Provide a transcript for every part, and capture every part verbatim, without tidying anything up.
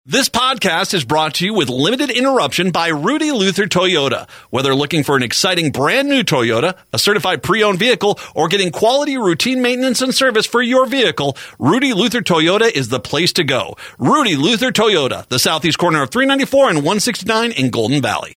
This podcast is brought to you with limited interruption by Rudy Luther Toyota. Whether looking for an exciting brand new Toyota, a certified pre-owned vehicle, or getting quality routine maintenance and service for your vehicle, Rudy Luther Toyota is the place to go. Rudy Luther Toyota, the southeast corner of three ninety-four and one sixty-nine in Golden Valley.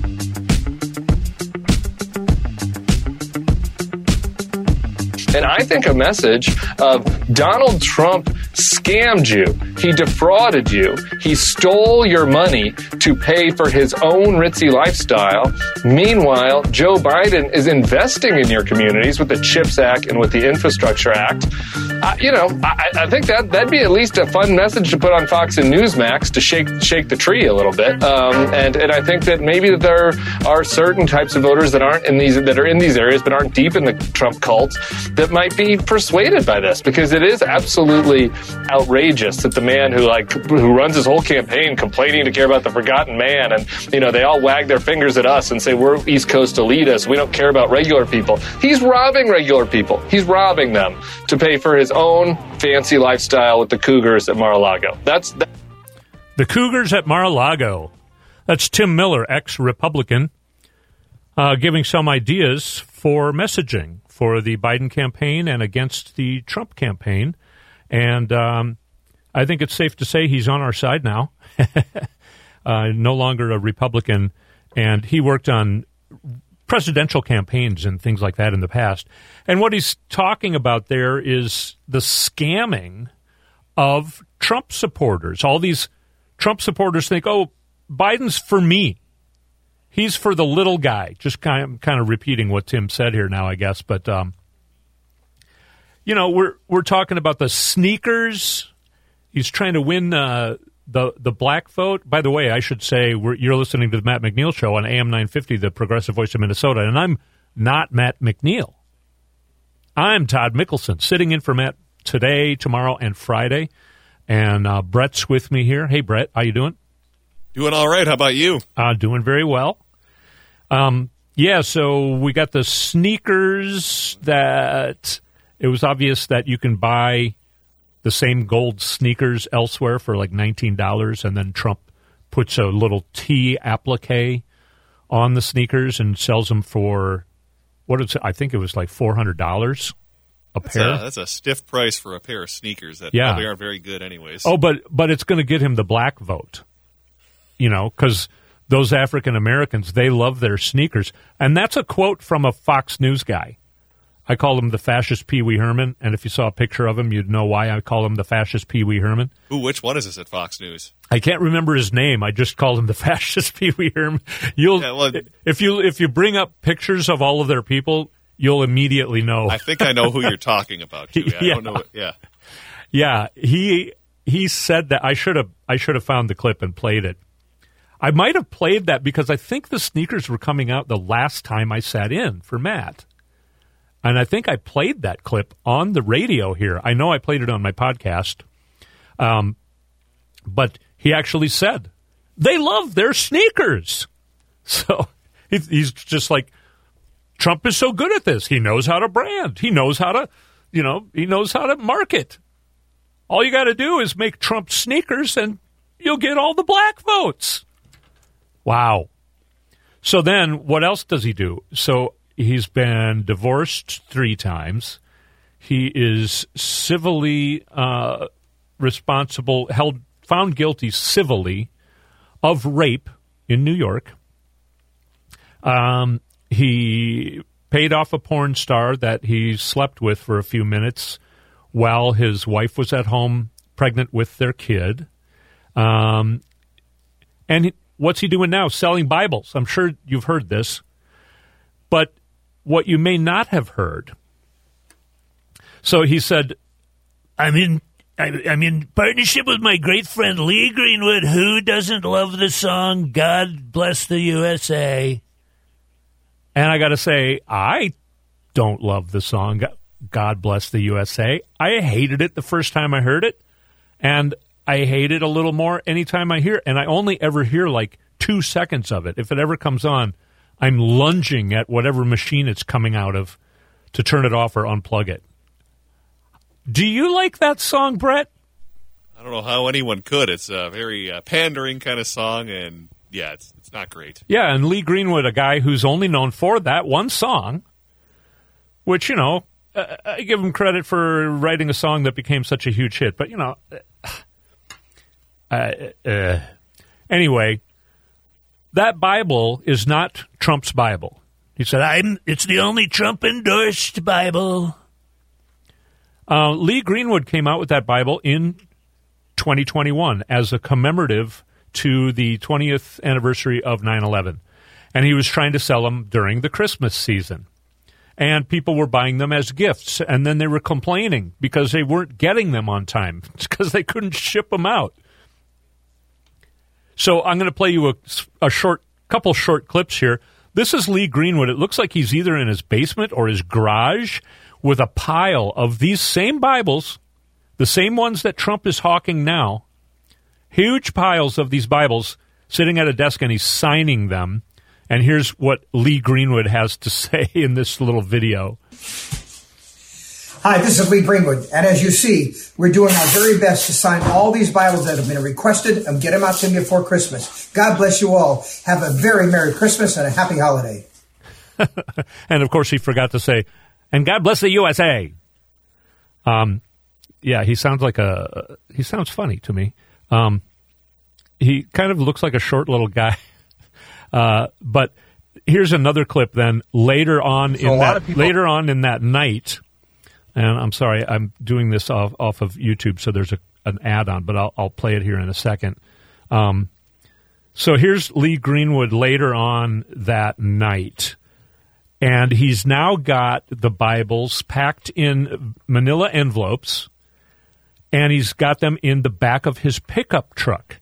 And I think a message of Donald Trump scammed you. He defrauded you. He stole your money to pay for his own ritzy lifestyle. Meanwhile, Joe Biden is investing in your communities with the CHIPS Act and with the Infrastructure Act. Uh, you know, I, I think that that'd be at least a fun message to put on Fox and Newsmax to shake shake the tree a little bit. Um, and and I think that maybe that there are certain types of voters that aren't in these that are in these areas but aren't deep in the Trump cult that might be persuaded by this, because it is absolutely outrageous that the man who like who runs his whole campaign complaining to care about the forgotten man, and you know they all wag their fingers at us and say we're East Coast elitists, we don't care about regular people. He's robbing regular people. He's robbing them to pay for his own fancy lifestyle with the Cougars at Mar-a-Lago. That's that- the Cougars at Mar-a-Lago. That's Tim Miller, ex-Republican, uh, giving some ideas for messaging for the Biden campaign and against the Trump campaign. And um, I think it's safe to say he's on our side now, uh, no longer a Republican. And he worked on presidential campaigns and things like that in the past. And what he's talking about there is the scamming of Trump supporters. All these Trump supporters think, oh, Biden's for me. He's for the little guy. Just kind of, kind of repeating what Tim said here now, I guess. But, um, you know, we're we're talking about the sneakers. He's trying to win uh, the the black vote. By the way, I should say we're, you're listening to the Matt McNeil Show on A M nine fifty, the progressive voice of Minnesota. And I'm not Matt McNeil. I'm Todd Mickelson, sitting in for Matt today, tomorrow, and Friday. And uh, Brett's with me here. Hey, Brett, how you doing? Doing all right. How about you? Uh, doing very well. Um, yeah, so we got the sneakers that it was obvious that you can buy the same gold sneakers elsewhere for like nineteen dollars, and then Trump puts a little T applique on the sneakers and sells them for, what is it? I think it was like four hundred dollars a that's pair. A, that's a stiff price for a pair of sneakers that yeah. probably aren't very good anyways. Oh, but, but it's going to get him the black vote, you know, because those African Americans, they love their sneakers. And that's a quote from a Fox News guy. I call him the fascist Pee Wee Herman, and if you saw a picture of him, you'd know why I call him the fascist Pee Wee Herman. Ooh, which one is this at Fox News? I can't remember his name. I just called him the fascist Pee Wee Herman. You'll yeah, well, if you if you bring up pictures of all of their people, you'll immediately know. I think I know who you're talking about. Too. yeah. I don't know. What, yeah, yeah. He he said that. I should have I should have found the clip and played it. I might have played that because I think the sneakers were coming out the last time I sat in for Matt. And I think I played that clip on the radio here. I know I played it on my podcast. Um, but he actually said, they love their sneakers. So he's just like, Trump is so good at this. He knows how to brand. He knows how to, you know, he knows how to market. All you got to do is make Trump sneakers and you'll get all the black votes. Wow. So then what else does he do? So he's been divorced three times. He is civilly uh, responsible, held, found guilty civilly of rape in New York. Um, he paid off a porn star that he slept with for a few minutes while his wife was at home pregnant with their kid. Um, and he, what's he doing now? Selling Bibles. I'm sure you've heard this. But what you may not have heard. So he said, I'm in I'm in partnership with my great friend Lee Greenwood. Who doesn't love the song God Bless the U S A? And I got to say, I don't love the song God Bless the U S A. I hated it the first time I heard it. And I hate it a little more anytime I hear it. And I only ever hear like two seconds of it. If it ever comes on, I'm lunging at whatever machine it's coming out of to turn it off or unplug it. Do you like that song, Brett? I don't know how anyone could. It's a very uh, pandering kind of song, and yeah, it's it's not great. Yeah, and Lee Greenwood, a guy who's only known for that one song, which, you know, uh, I give him credit for writing a song that became such a huge hit. But, you know, uh, uh, anyway, that Bible is not Trump's Bible. He said, "I'm. It's the only Trump-endorsed Bible." Uh, Lee Greenwood came out with that Bible in twenty twenty-one as a commemorative to the twentieth anniversary of nine eleven. And he was trying to sell them during the Christmas season. And people were buying them as gifts, and then they were complaining because they weren't getting them on time. It's because they couldn't ship them out. So I'm going to play you a, a short, couple short clips here. This is Lee Greenwood. It looks like he's either in his basement or his garage with a pile of these same Bibles, the same ones that Trump is hawking now, huge piles of these Bibles sitting at a desk, and he's signing them. And here's what Lee Greenwood has to say in this little video. Hi, this is Lee Greenwood, and as you see, we're doing our very best to sign all these Bibles that have been requested and get them out to me before Christmas. God bless you all. Have a very Merry Christmas and a Happy Holiday. And, of course, he forgot to say, and God bless the U S A. Um, yeah, he sounds like a, he sounds funny to me. Um, he kind of looks like a short little guy. Uh, but here's another clip then later on So in that, people- later on in that night. And I'm sorry, I'm doing this off, off of YouTube, so there's a, an ad on, but I'll, I'll play it here in a second. Um, so here's Lee Greenwood later on that night. And he's now got the Bibles packed in manila envelopes, and he's got them in the back of his pickup truck.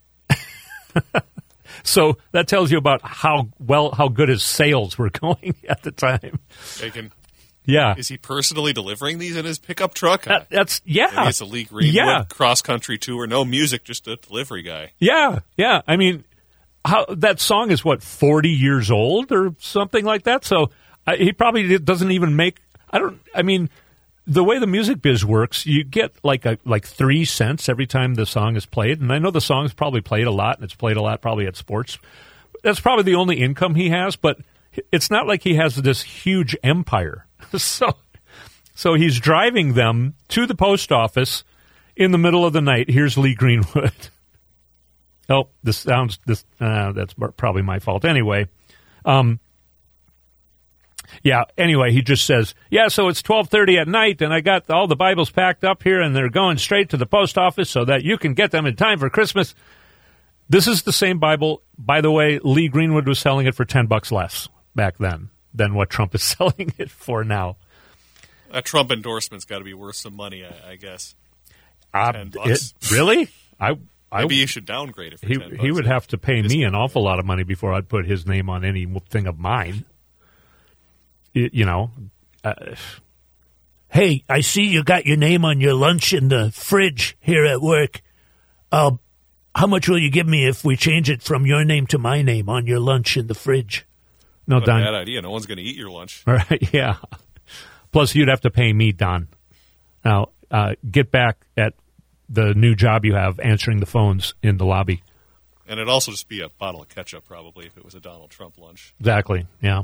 So that tells you about how well, how good his sales were going at the time. Bacon. Yeah. Is he personally delivering these in his pickup truck? That, that's, yeah. Maybe it's a Lee Greenwood Yeah. cross-country tour. No music, just a delivery guy. Yeah, yeah. I mean, how that song is, what, forty years old or something like that? So uh, he probably doesn't even make, I don't, I mean, the way the music biz works, you get like a like three cents every time the song is played. And I know the song's probably played a lot, and it's played a lot probably at sports. That's probably the only income he has, but it's not like he has this huge empire. So, so he's driving them to the post office in the middle of the night. Here's Lee Greenwood. Oh, this sounds, this, uh, that's probably my fault. Anyway, um, yeah, anyway, he just says, yeah, so it's twelve thirty at night, and I got all the Bibles packed up here, and they're going straight to the post office so that you can get them in time for Christmas. This is the same Bible. By the way, Lee Greenwood was selling it for ten bucks less back then than what Trump is selling it for now. A Trump endorsement's got to be worth some money, I, I guess. Uh, ten bucks. It, really? I, I, Maybe you should downgrade it for he, ten bucks. He would have to pay Just me an awful lot of money before I'd put his name on anything of mine. It, you know. Uh, hey, I see you got your name on your lunch in the fridge here at work. Uh, how much will you give me if we change it from your name to my name on your lunch in the fridge? No, What a Don. bad idea. No one's going to eat your lunch. All right, yeah. Plus, you'd have to pay me, Don. Now, uh, get back at the new job you have answering the phones in the lobby. And it'd also just be a bottle of ketchup, probably, if it was a Donald Trump lunch. Exactly, yeah.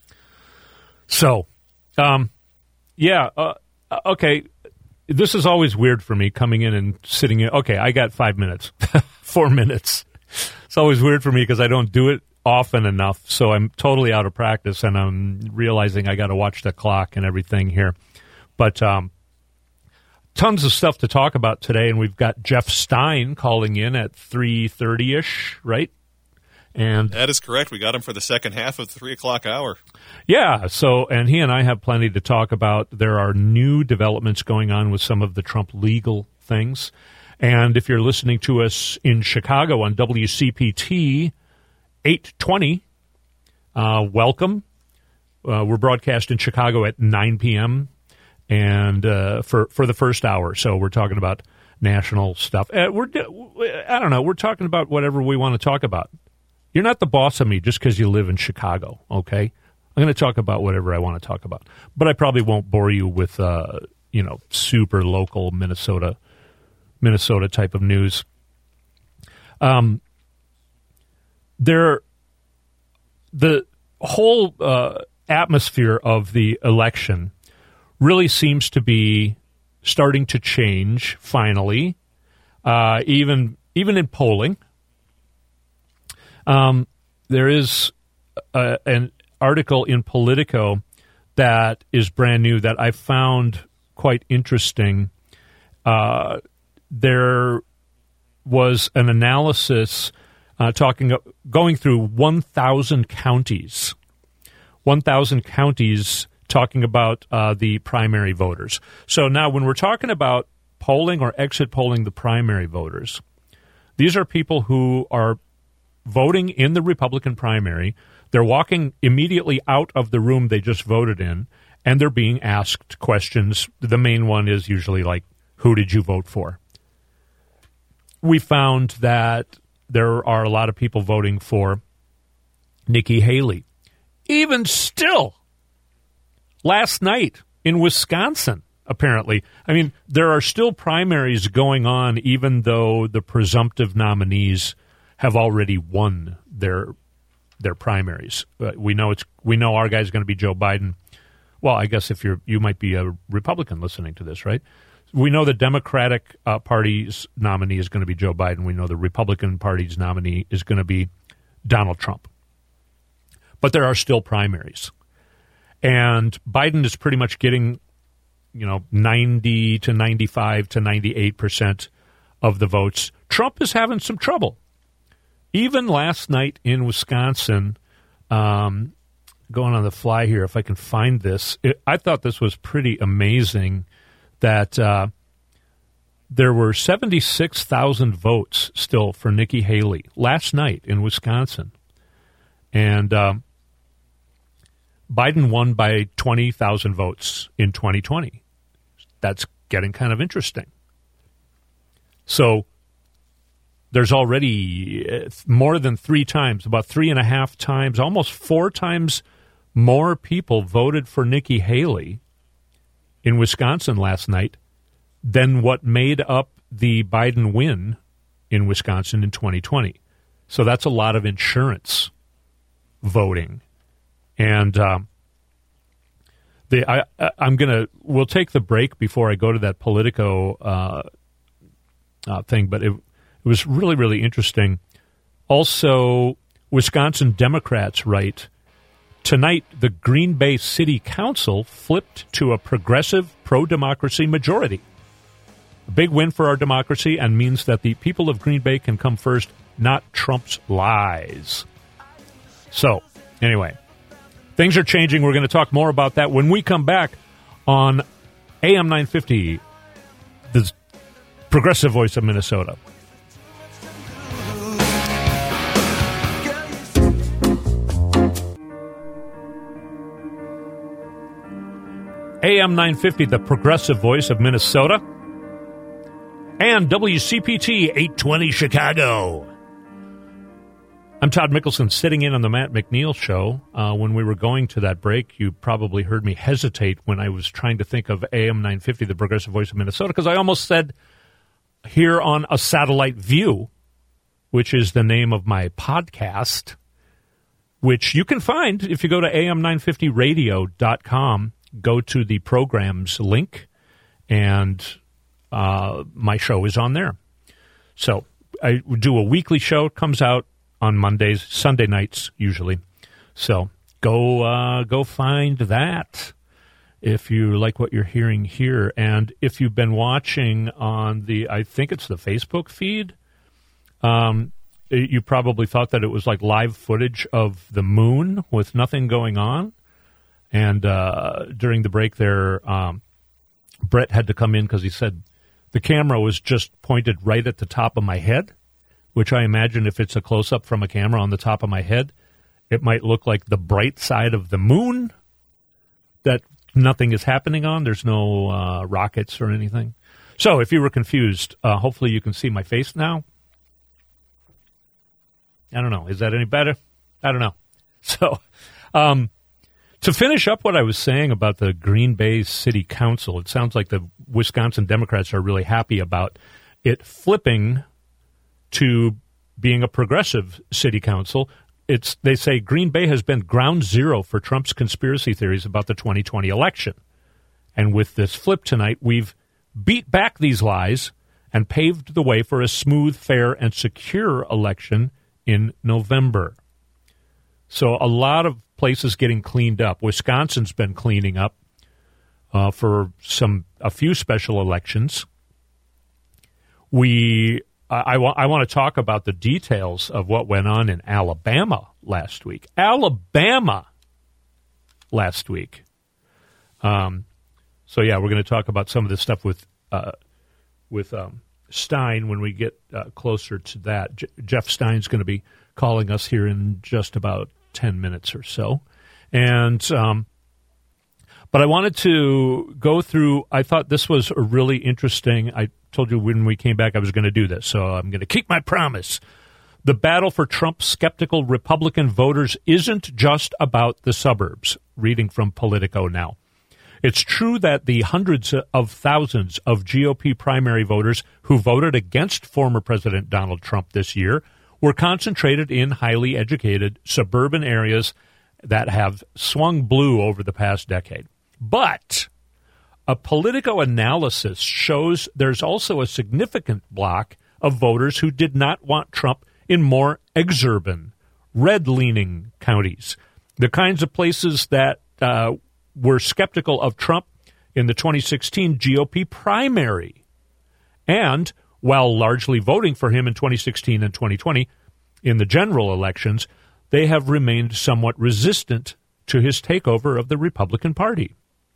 So, um, yeah, uh, okay. This is always weird for me, coming in and sitting in. Okay, I got five minutes, four minutes. It's always weird for me because I don't do it often enough, so I'm totally out of practice, and I'm realizing I got to watch the clock and everything here. But um, tons of stuff to talk about today, and we've got Jeff Stein calling in at three thirty-ish, right? And That is correct. We got him for the second half of the three o'clock hour. yeah, so, and he and I have plenty to talk about. There are new developments going on with some of the Trump legal things. And if you're listening to us in Chicago on W C P T eight twenty, uh, welcome. Uh, we're broadcast in Chicago at nine p.m. and uh, for, for the first hour. So we're talking about national stuff. Uh, we're I don't know. We're talking about whatever we want to talk about. You're not the boss of me just because you live in Chicago, okay? I'm going to talk about whatever I want to talk about. But I probably won't bore you with, uh, you know, super local Minnesota Minnesota type of news. Um, there, the whole uh, atmosphere of the election really seems to be starting to change. Finally, uh, even even in polling, um, there is a, an article in Politico that is brand new that I found quite interesting. Uh, there was an analysis uh, talking going through one thousand counties, one thousand counties talking about uh, the primary voters. So now when we're talking about polling or exit polling the primary voters, these are people who are voting in the Republican primary. They're walking immediately out of the room they just voted in, and they're being asked questions. The main one is usually like, who did you vote for? We found that there are a lot of people voting for Nikki Haley. Even still, last night in Wisconsin, apparently. I mean, there are still primaries going on, even though the presumptive nominees have already won their their primaries. Uh, we know it's we know our guy's going to be Joe Biden. Well, I guess if you're you might be a Republican listening to this, right? We know the Democratic uh, Party's nominee is going to be Joe Biden. We know the Republican Party's nominee is going to be Donald Trump. But there are still primaries. And Biden is pretty much getting, you know, ninety to ninety-five to ninety-eight percent of the votes. Trump is having some trouble. Even last night in Wisconsin, um, going on the fly here, if I can find this, it, I thought this was pretty amazing that uh, there were seventy-six thousand votes still for Nikki Haley last night in Wisconsin. And um, Biden won by twenty thousand votes in twenty twenty. That's getting kind of interesting. So there's already more than three times, about three and a half times, almost four times more people voted for Nikki Haley in Wisconsin last night than what made up the Biden win in Wisconsin in twenty twenty. So that's a lot of insurance voting. And um, the I, I'm going to, we'll take the break before I go to that Politico uh, uh, thing, but it, it was really, really interesting. Also, Wisconsin Democrats write, tonight the Green Bay City Council flipped to a progressive pro-democracy majority. A big win for our democracy and means that the people of Green Bay can come first, not Trump's lies. So, anyway, things are changing. We're going to talk more about that when we come back on A M nine fifty, the progressive voice of Minnesota. A M nine fifty, the progressive voice of Minnesota, and W C P T eight twenty Chicago. I'm Todd Mickelson, sitting in on the Matt McNeil Show. Uh, when we were going to that break, you probably heard me hesitate when I was trying to think of A M nine fifty, the progressive voice of Minnesota, because I almost said here on a satellite view, which is the name of my podcast, which you can find if you go to A M nine fifty radio dot com. Go to the programs link, and uh, my show is on there. So I do a weekly show. It comes out on Mondays, Sunday nights usually. So go uh, go find that if you like what you're hearing here. And if you've been watching on the, I think it's the Facebook feed, um, you probably thought that it was like live footage of the moon with nothing going on. And uh, during the break there, um, Brett had to come in because he said the camera was just pointed right at the top of my head, which I imagine if it's a close-up from a camera on the top of my head, it might look like the bright side of the moon that nothing is happening on. There's no uh, rockets or anything. So if you were confused, uh, hopefully you can see my face now. I don't know. Is that any better? I don't know. So... Um, To finish up what I was saying about the Green Bay City Council, it sounds like the Wisconsin Democrats are really happy about it flipping to being a progressive city council. It's they say Green Bay has been ground zero for Trump's conspiracy theories about the twenty twenty election. And with this flip tonight, we've beat back these lies and paved the way for a smooth, fair, and secure election in November. So a lot of places getting cleaned up. Wisconsin's been cleaning up uh, for some a few special elections. We I, I, wa- I want to talk about the details of what went on in Alabama last week. Alabama last week. Um. So yeah, we're going to talk about some of this stuff with uh, with um, Stein when we get uh, closer to that. J- Jeff Stein's going to be calling us here in just about ten minutes or so, and um, but I wanted to go through. I thought this was a really interesting. I told you when we came back I was going to do this, so I'm going to keep my promise. The battle for Trump skeptical Republican voters isn't just about the suburbs. Reading from Politico now. It's true that the hundreds of thousands of G O P primary voters who voted against former President Donald Trump this year were concentrated in highly educated suburban areas that have swung blue over the past decade. But a Politico analysis shows there's also a significant block of voters who did not want Trump in more exurban, red-leaning counties, the kinds of places that uh, were skeptical of Trump in the twenty sixteen G O P primary. And while largely voting for him in twenty sixteen and twenty twenty in the general elections, they have remained somewhat resistant to his takeover of the Republican Party.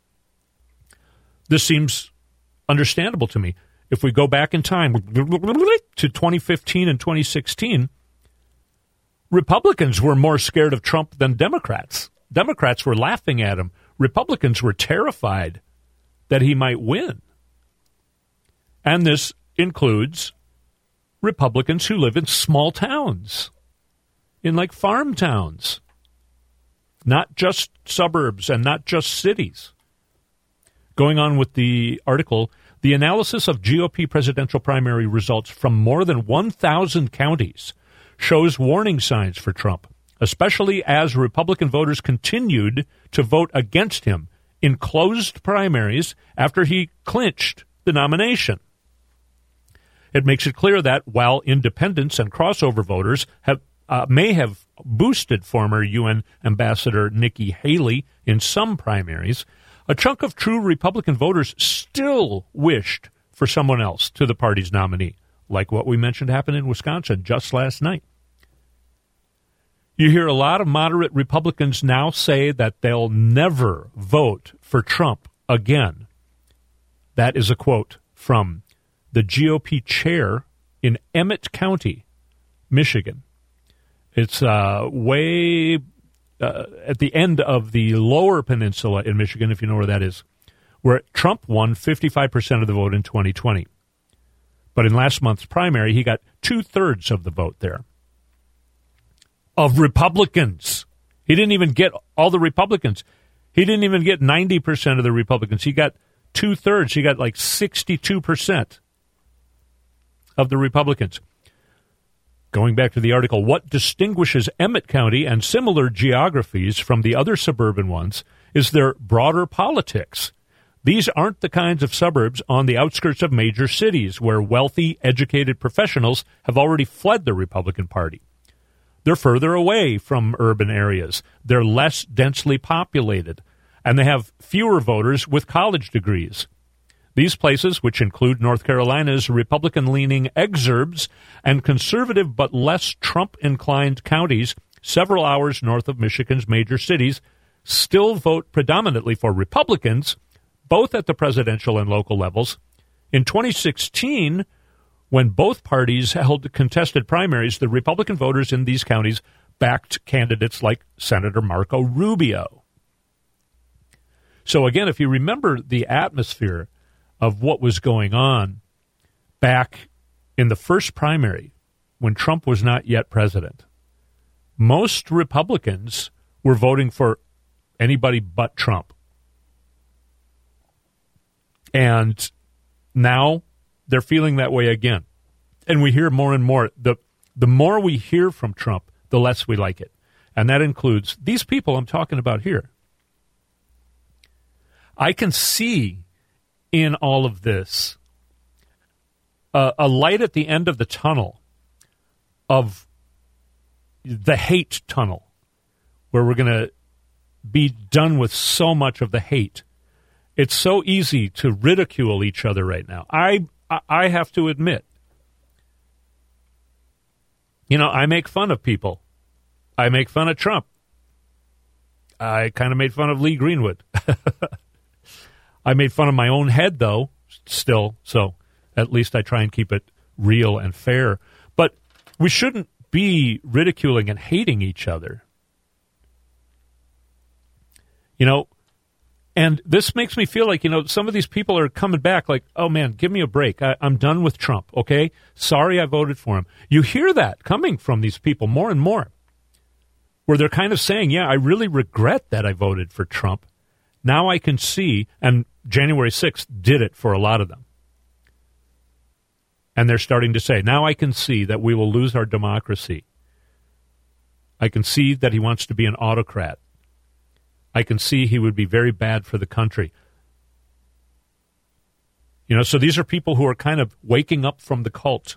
This seems understandable to me. If we go back in time to twenty fifteen and twenty sixteen, Republicans were more scared of Trump than Democrats. Democrats were laughing at him. Republicans were terrified that he might win. And this includes Republicans who live in small towns, in like farm towns, not just suburbs and not just cities. Going on with the article, the analysis of G O P presidential primary results from more than one thousand counties shows warning signs for Trump, especially as Republican voters continued to vote against him in closed primaries after he clinched the nomination. It makes it clear that while independents and crossover voters have uh, may have boosted former U N Ambassador Nikki Haley in some primaries, a chunk of true Republican voters still wished for someone else to the party's nominee, like what we mentioned happened in Wisconsin just last night. You hear a lot of moderate Republicans now say that they'll never vote for Trump again. That is a quote from the G O P chair in Emmett County, Michigan. It's uh, way uh, at the end of the lower peninsula in Michigan, if you know where that is, where Trump won fifty-five percent of the vote in twenty twenty. But in last month's primary, he got two-thirds of the vote there. Of Republicans. He didn't even get all the Republicans. He didn't even get ninety percent of the Republicans. He got two-thirds. He got like sixty-two percent of the Republicans. Going back to the article, what distinguishes Emmett County and similar geographies from the other suburban ones is their broader politics. These aren't the kinds of suburbs on the outskirts of major cities where wealthy, educated professionals have already fled the Republican Party. They're further away from urban areas. They're less densely populated, and they have fewer voters with college degrees. These places, which include North Carolina's Republican-leaning exurbs and conservative but less Trump-inclined counties several hours north of Michigan's major cities, still vote predominantly for Republicans, both at the presidential and local levels. In twenty sixteen, when both parties held contested primaries, the Republican voters in these counties backed candidates like Senator Marco Rubio. So again, if you remember the atmosphere of what was going on back in the first primary when Trump was not yet president, most Republicans were voting for anybody but Trump. And now they're feeling that way again. And we hear more and more. The, the more we hear from Trump, the less we like it. And that includes these people I'm talking about here. I can see in all of this uh, a light at the end of the tunnel of the hate tunnel, where we're going to be done with so much of the hate. It's so easy to ridicule each other right now. I I have to admit, you know, I make fun of people. I make fun of Trump. I kind of made fun of Lee Greenwood. I made fun of my own head, though, still, so at least I try and keep it real and fair. But we shouldn't be ridiculing and hating each other. You know, and this makes me feel like, you know, some of these people are coming back like, oh, man, give me a break. I, I'm done with Trump, okay? Sorry I voted for him. You hear that coming from these people more and more, where they're kind of saying, yeah, I really regret that I voted for Trump. Now I can see, and January sixth did it for a lot of them. And they're starting to say, now I can see that we will lose our democracy. I can see that he wants to be an autocrat. I can see he would be very bad for the country. You know, so these are people who are kind of waking up from the cult.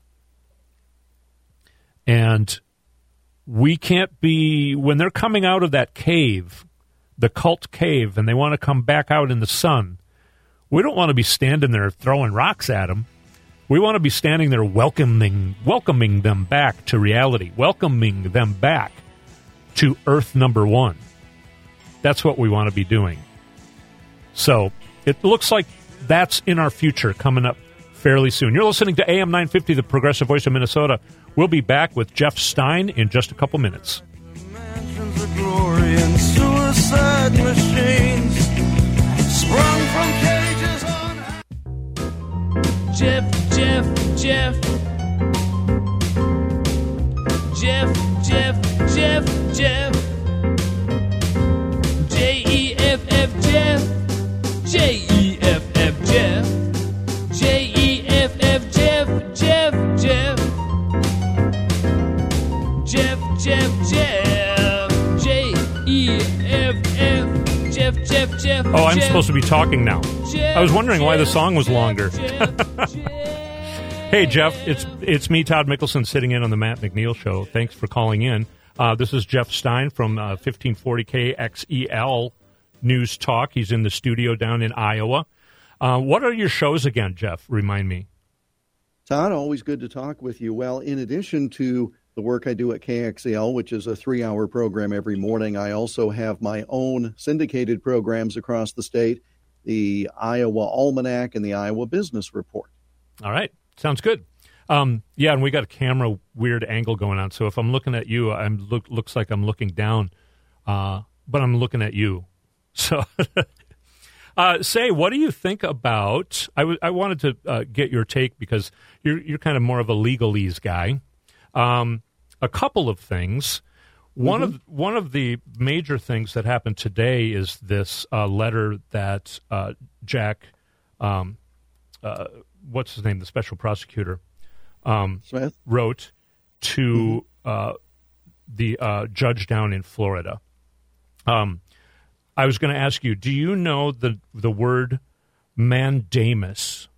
And we can't be, when they're coming out of that cave, the cult cave, and they want to come back out in the sun, we don't want to be standing there throwing rocks at them. We want to be standing there welcoming welcoming them back to reality, welcoming them back to Earth number one. That's what we want to be doing. So it looks like that's in our future coming up fairly soon. You're listening to A M nine fifty, the Progressive Voice of Minnesota. We'll be back with Jeff Stein in just a couple minutes. Mansions of glory and suicide machines sprung from cages on. Jeff, Jeff, Jeff. Jeff, Jeff, Jeff, Jeff. J E F F Jeff. J E F F Jeff. J E F F Jeff, Jeff, Jeff. Jeff, Jeff, Jeff. J E F F Jeff, Jeff, Jeff. Oh, I'm Jeff, supposed to be talking now. Jeff, I was wondering why the song was Jeff, longer. Jeff, Jeff. Hey, Jeff, it's it's me, Todd Mickelson, sitting in on the Matt McNeil Show. Thanks for calling in. Uh, this is Jeff Stein from uh, fifteen forty K X E L News Talk. He's in the studio down in Iowa. Uh, what are your shows again, Jeff? Remind me. Todd, always good to talk with you. Well, in addition to the work I do at K X E L, which is a three-hour program every morning, I also have my own syndicated programs across the state, the Iowa Almanac and the Iowa Business Report. All right. Sounds good. Um, yeah, and we got a camera weird angle going on. So if I'm looking at you, I'm look looks like I'm looking down, uh, but I'm looking at you. So, uh, say, what do you think about? I, w- I wanted to uh, get your take because you're you're kind of more of a legalese guy. Um, a couple of things. One mm-hmm. of one of the major things that happened today is this uh, letter that uh, Jack, um, uh, what's his name, the special prosecutor, um, Smith wrote to mm-hmm. uh, the uh, judge down in Florida. Um, I was going to ask you, do you know the the word mandamus?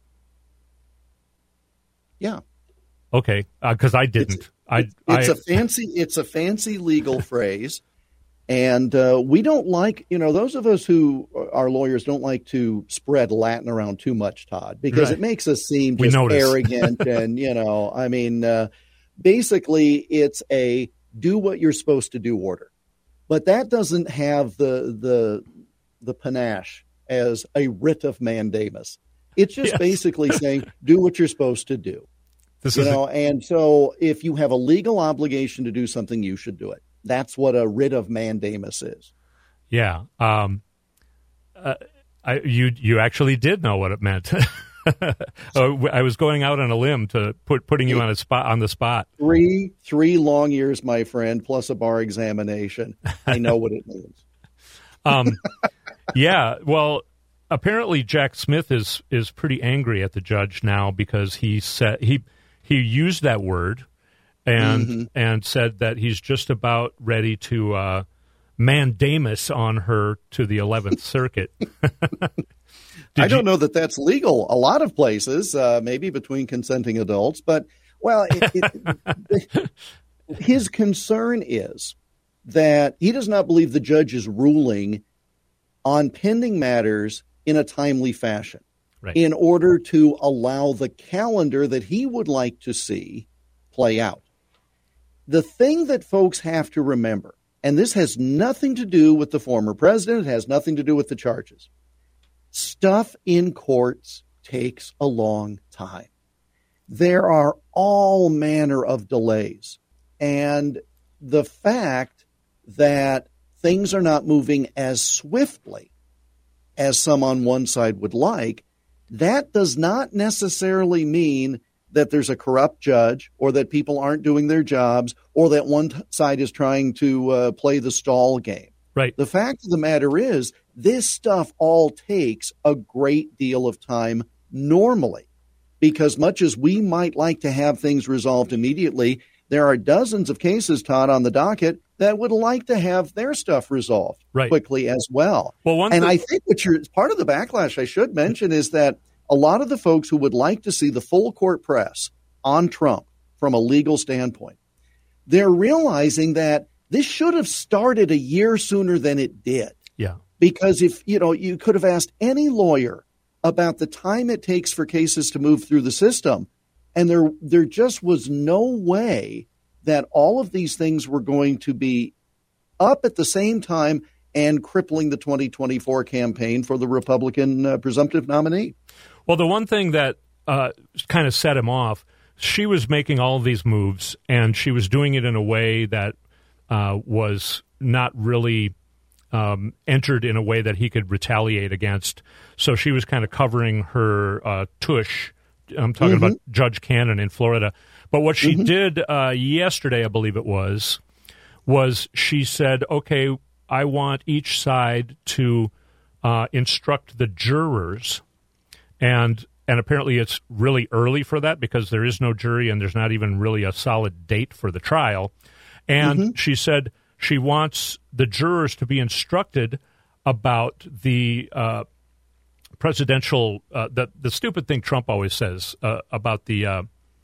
Yeah. Okay, because uh, I didn't. It's, I, it's I, a fancy. It's a fancy legal phrase, and uh, we don't like. You know, those of us who are lawyers don't like to spread Latin around too much, Todd, because right. it makes us seem just arrogant. And you know, I mean, uh, basically, it's a do what you're supposed to do order, but that doesn't have the the the panache as a writ of mandamus. It's just yes. basically saying do what you're supposed to do. This you is know, a- and so if you have a legal obligation to do something, you should do it. That's what a writ of mandamus is. Yeah. Um, uh, I, you you actually did know what it meant. I was going out on a limb to put putting you on a spot on the spot. Three three long years, my friend, plus a bar examination. I know what it means. Um, yeah. Well, apparently Jack Smith is is pretty angry at the judge now because he said he he used that word and mm-hmm. and said that he's just about ready to uh, mandamus on her to the eleventh Circuit. I don't you... know that that's legal a lot of places, uh, maybe between consenting adults, but well, it, it, his concern is that he does not believe the judge is ruling on pending matters in a timely fashion right. in order to allow the calendar that he would like to see play out. The thing that folks have to remember, and this has nothing to do with the former president, it has nothing to do with the charges. Stuff in courts takes a long time. There are all manner of delays. And the fact that things are not moving as swiftly as some on one side would like, that does not necessarily mean that there's a corrupt judge or that people aren't doing their jobs or that one side is trying to uh, play the stall game. Right. The fact of the matter is this stuff all takes a great deal of time normally, because much as we might like to have things resolved immediately, there are dozens of cases, Todd, on the docket that would like to have their stuff resolved right. quickly as well. Well, one and thing- I think what you're, part of the backlash I should mention is that a lot of the folks who would like to see the full court press on Trump from a legal standpoint, they're realizing that this should have started a year sooner than it did. Yeah. Because if, you know, you could have asked any lawyer about the time it takes for cases to move through the system, and there there just was no way that all of these things were going to be up at the same time and crippling the twenty twenty-four campaign for the Republican uh, presumptive nominee. Well, the one thing that uh, kind of set him off, she was making all of these moves, and she was doing it in a way that uh, was not really um, entered in a way that he could retaliate against. So she was kind of covering her uh, tush. I'm talking mm-hmm. about Judge Cannon in Florida. But what she mm-hmm. did uh, yesterday, I believe it was, was she said, okay, I want each side to uh, instruct the jurors. And and apparently it's really early for that because there is no jury and there's not even really a solid date for the trial. And mm-hmm. she said she wants the jurors to be instructed about the uh, presidential, uh, the, the stupid thing Trump always says uh, about the, uh,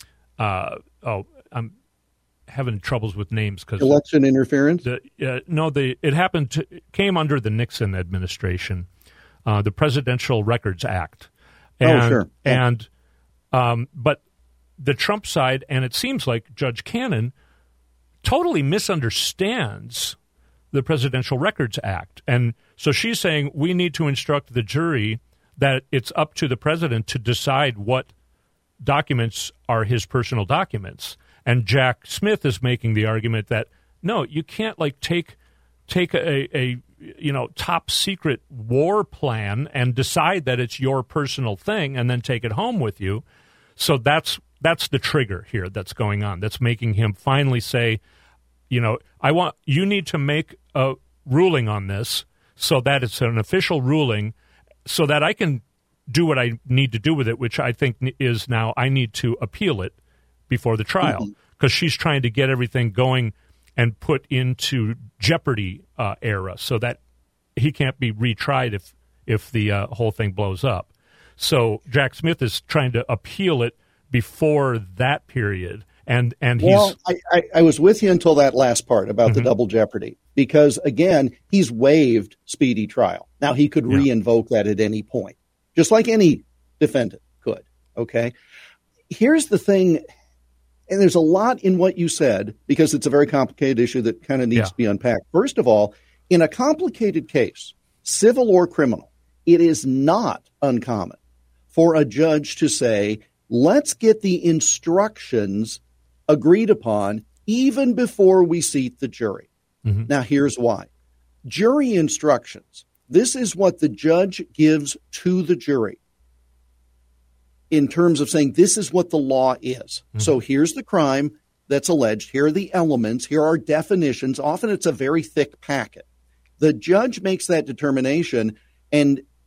uh, oh, I'm having troubles with names. Cause election interference? The, uh, no, the it happened, to, came under the Nixon administration, uh, the Presidential Records Act. And, oh, sure. Yeah. And, um, but the Trump side, and it seems like Judge Cannon totally misunderstands the Presidential Records Act. And so she's saying we need to instruct the jury that it's up to the president to decide what documents are his personal documents. And Jack Smith is making the argument that, no, you can't like take take a, a you know, top secret war plan and decide that it's your personal thing and then take it home with you. So that's that's the trigger here that's going on. That's making him finally say, you know, I want you need to make a ruling on this so that it's an official ruling so that I can do what I need to do with it, which I think is now I need to appeal it before the trial because mm-hmm. she's trying to get everything going and put into jeopardy uh, era so that he can't be retried if if the uh, whole thing blows up. So Jack Smith is trying to appeal it before that period. And and he's well, I, I, I was with you until that last part about mm-hmm. the double jeopardy, because again, he's waived speedy trial. Now he could yeah. re-invoke that at any point, just like any defendant could. Okay. Here's the thing, and there's a lot in what you said because it's a very complicated issue that kind of needs yeah. to be unpacked. First of all, in a complicated case, civil or criminal, it is not uncommon for a judge to say, let's get the instructions agreed upon even before we seat the jury. Mm-hmm. Now, here's why. Jury instructions. This is what the judge gives to the jury in terms of saying this is what the law is. Mm-hmm. So here's the crime that's alleged. Here are the elements. Here are definitions. Often it's a very thick packet. The judge makes that determination, and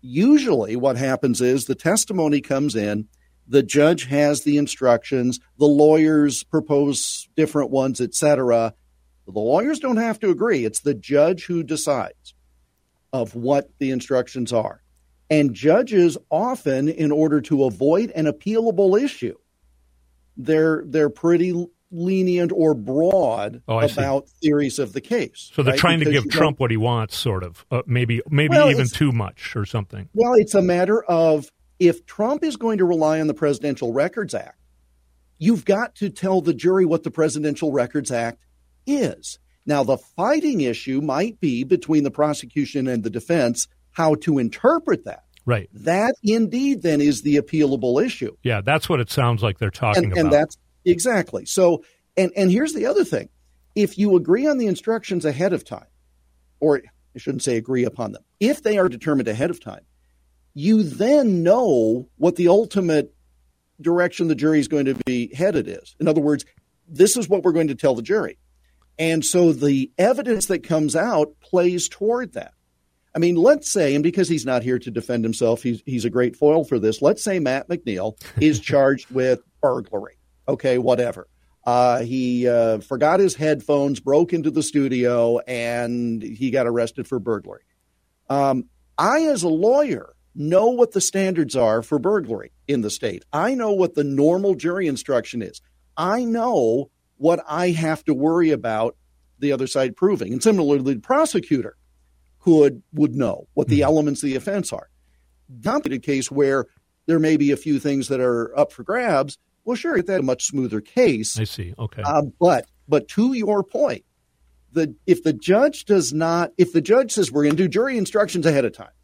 usually what happens is the testimony comes in, the judge has the instructions, the lawyers propose different ones, et cetera. The lawyers don't have to agree. It's the judge who decides of what the instructions are. And judges often, in order to avoid an appealable issue, they're they're pretty lenient or broad oh, about theories of the case. So they're right? trying because to give Trump what he wants, sort of, uh, maybe maybe well, even too much or something. Well, it's a matter of if Trump is going to rely on the Presidential Records Act, you've got to tell the jury what the Presidential Records Act is. Now, the fighting issue might be between the prosecution and the defense how to interpret that. Right. That indeed then is the appealable issue. Yeah, that's what it sounds like they're talking and, about. And that's exactly. So, and, and here's the other thing. If you agree on the instructions ahead of time, or I shouldn't say agree upon them, if they are determined ahead of time, you then know what the ultimate direction the jury is going to be headed is. In other words, this is what we're going to tell the jury. And so the evidence that comes out plays toward that. I mean, let's say, and because he's not here to defend himself, he's he's a great foil for this. Let's say Matt McNeil is charged with burglary. Okay, whatever. Uh, he uh, forgot his headphones, broke into the studio, and he got arrested for burglary. Um, I, as a lawyer, know what the standards are for burglary in the state. I know what the normal jury instruction is. I know what I have to worry about the other side proving. And similarly, the prosecutor could would know what the mm-hmm. elements of the offense are. Complicated case where there may be a few things that are up for grabs. Well, sure, that's a much smoother case. I see. Okay. Uh, but but to your point, the if the judge does not, if the judge says we're going to do jury instructions ahead of time,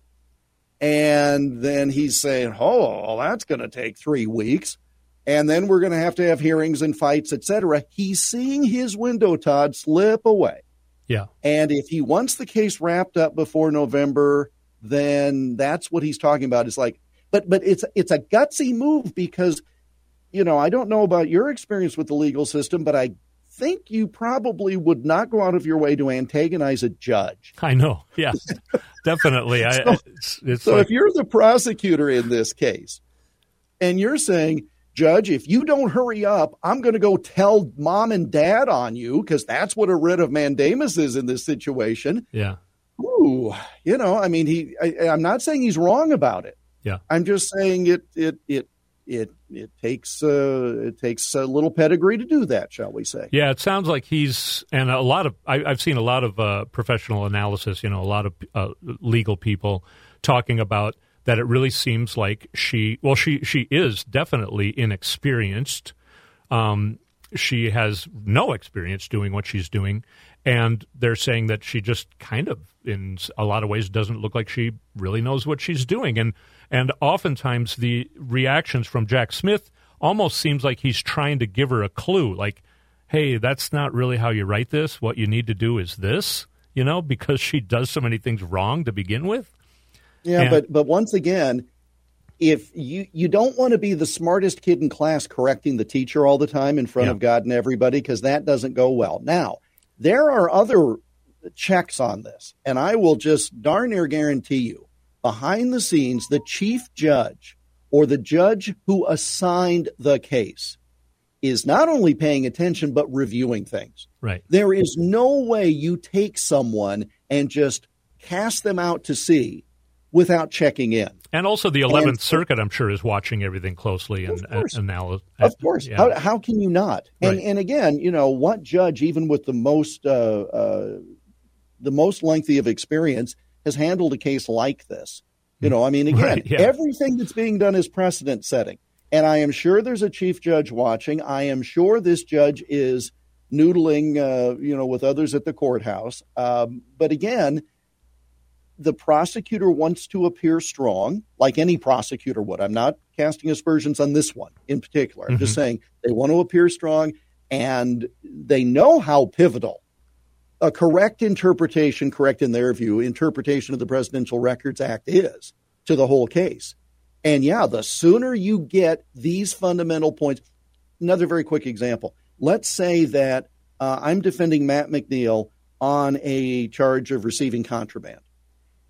and then he's saying, oh, well, that's going to take three weeks, and then we're going to have to have hearings and fights, et cetera. He's seeing his window, Todd, slip away. Yeah. And if he wants the case wrapped up before November, then that's what he's talking about. It's like, but but it's it's a gutsy move because, you know, I don't know about your experience with the legal system, but I think you probably would not go out of your way to antagonize a judge. I know. Yeah, definitely. so I, it's, it's so like, if you're the prosecutor in this case and you're saying, Judge, if you don't hurry up, I'm going to go tell mom and dad on you because that's what a writ of mandamus is in this situation. Yeah. Ooh, you know, I mean, he. I, I'm not saying he's wrong about it. Yeah. I'm just saying it. It. It. It. It takes. Uh, it takes a little pedigree to do that, shall we say? Yeah. It sounds like he's and a lot of. I, I've seen a lot of uh, professional analysis. You know, a lot of uh, legal people talking about that. It really seems like she. Well, she she is definitely inexperienced. Um, she has no experience doing what she's doing. And they're saying that she just kind of, in a lot of ways, doesn't look like she really knows what she's doing. And and oftentimes the reactions from Jack Smith almost seems like he's trying to give her a clue, like, hey, that's not really how you write this. What you need to do is this, you know, because she does so many things wrong to begin with. Yeah, and, but but once again, if you, you don't want to be the smartest kid in class correcting the teacher all the time in front yeah. of God and everybody, because that doesn't go well. Now, there are other checks on this, and I will just darn near guarantee you, behind the scenes, the chief judge or the judge who assigned the case is not only paying attention, but reviewing things. Right. There is no way you take someone and just cast them out to sea without checking in. And also the eleventh and, Circuit, I'm sure, is watching everything closely and analysis. Of course. Yeah. How, how can you not? And Right. and again, you know, what judge, even with the most uh, uh, the most lengthy of experience, has handled a case like this? You know, I mean, again, Right, yeah. everything that's being done is precedent setting. And I am sure there's a chief judge watching. I am sure this judge is noodling, uh, you know, with others at the courthouse. Um, but again, the prosecutor wants to appear strong, like any prosecutor would. I'm not casting aspersions on this one in particular. I'm mm-hmm. just saying they want to appear strong, and they know how pivotal a correct interpretation, correct in their view, interpretation of the Presidential Records Act is to the whole case. And yeah, the sooner you get these fundamental points. Another very quick example. Let's say that uh, I'm defending Matt McNeil on a charge of receiving contraband.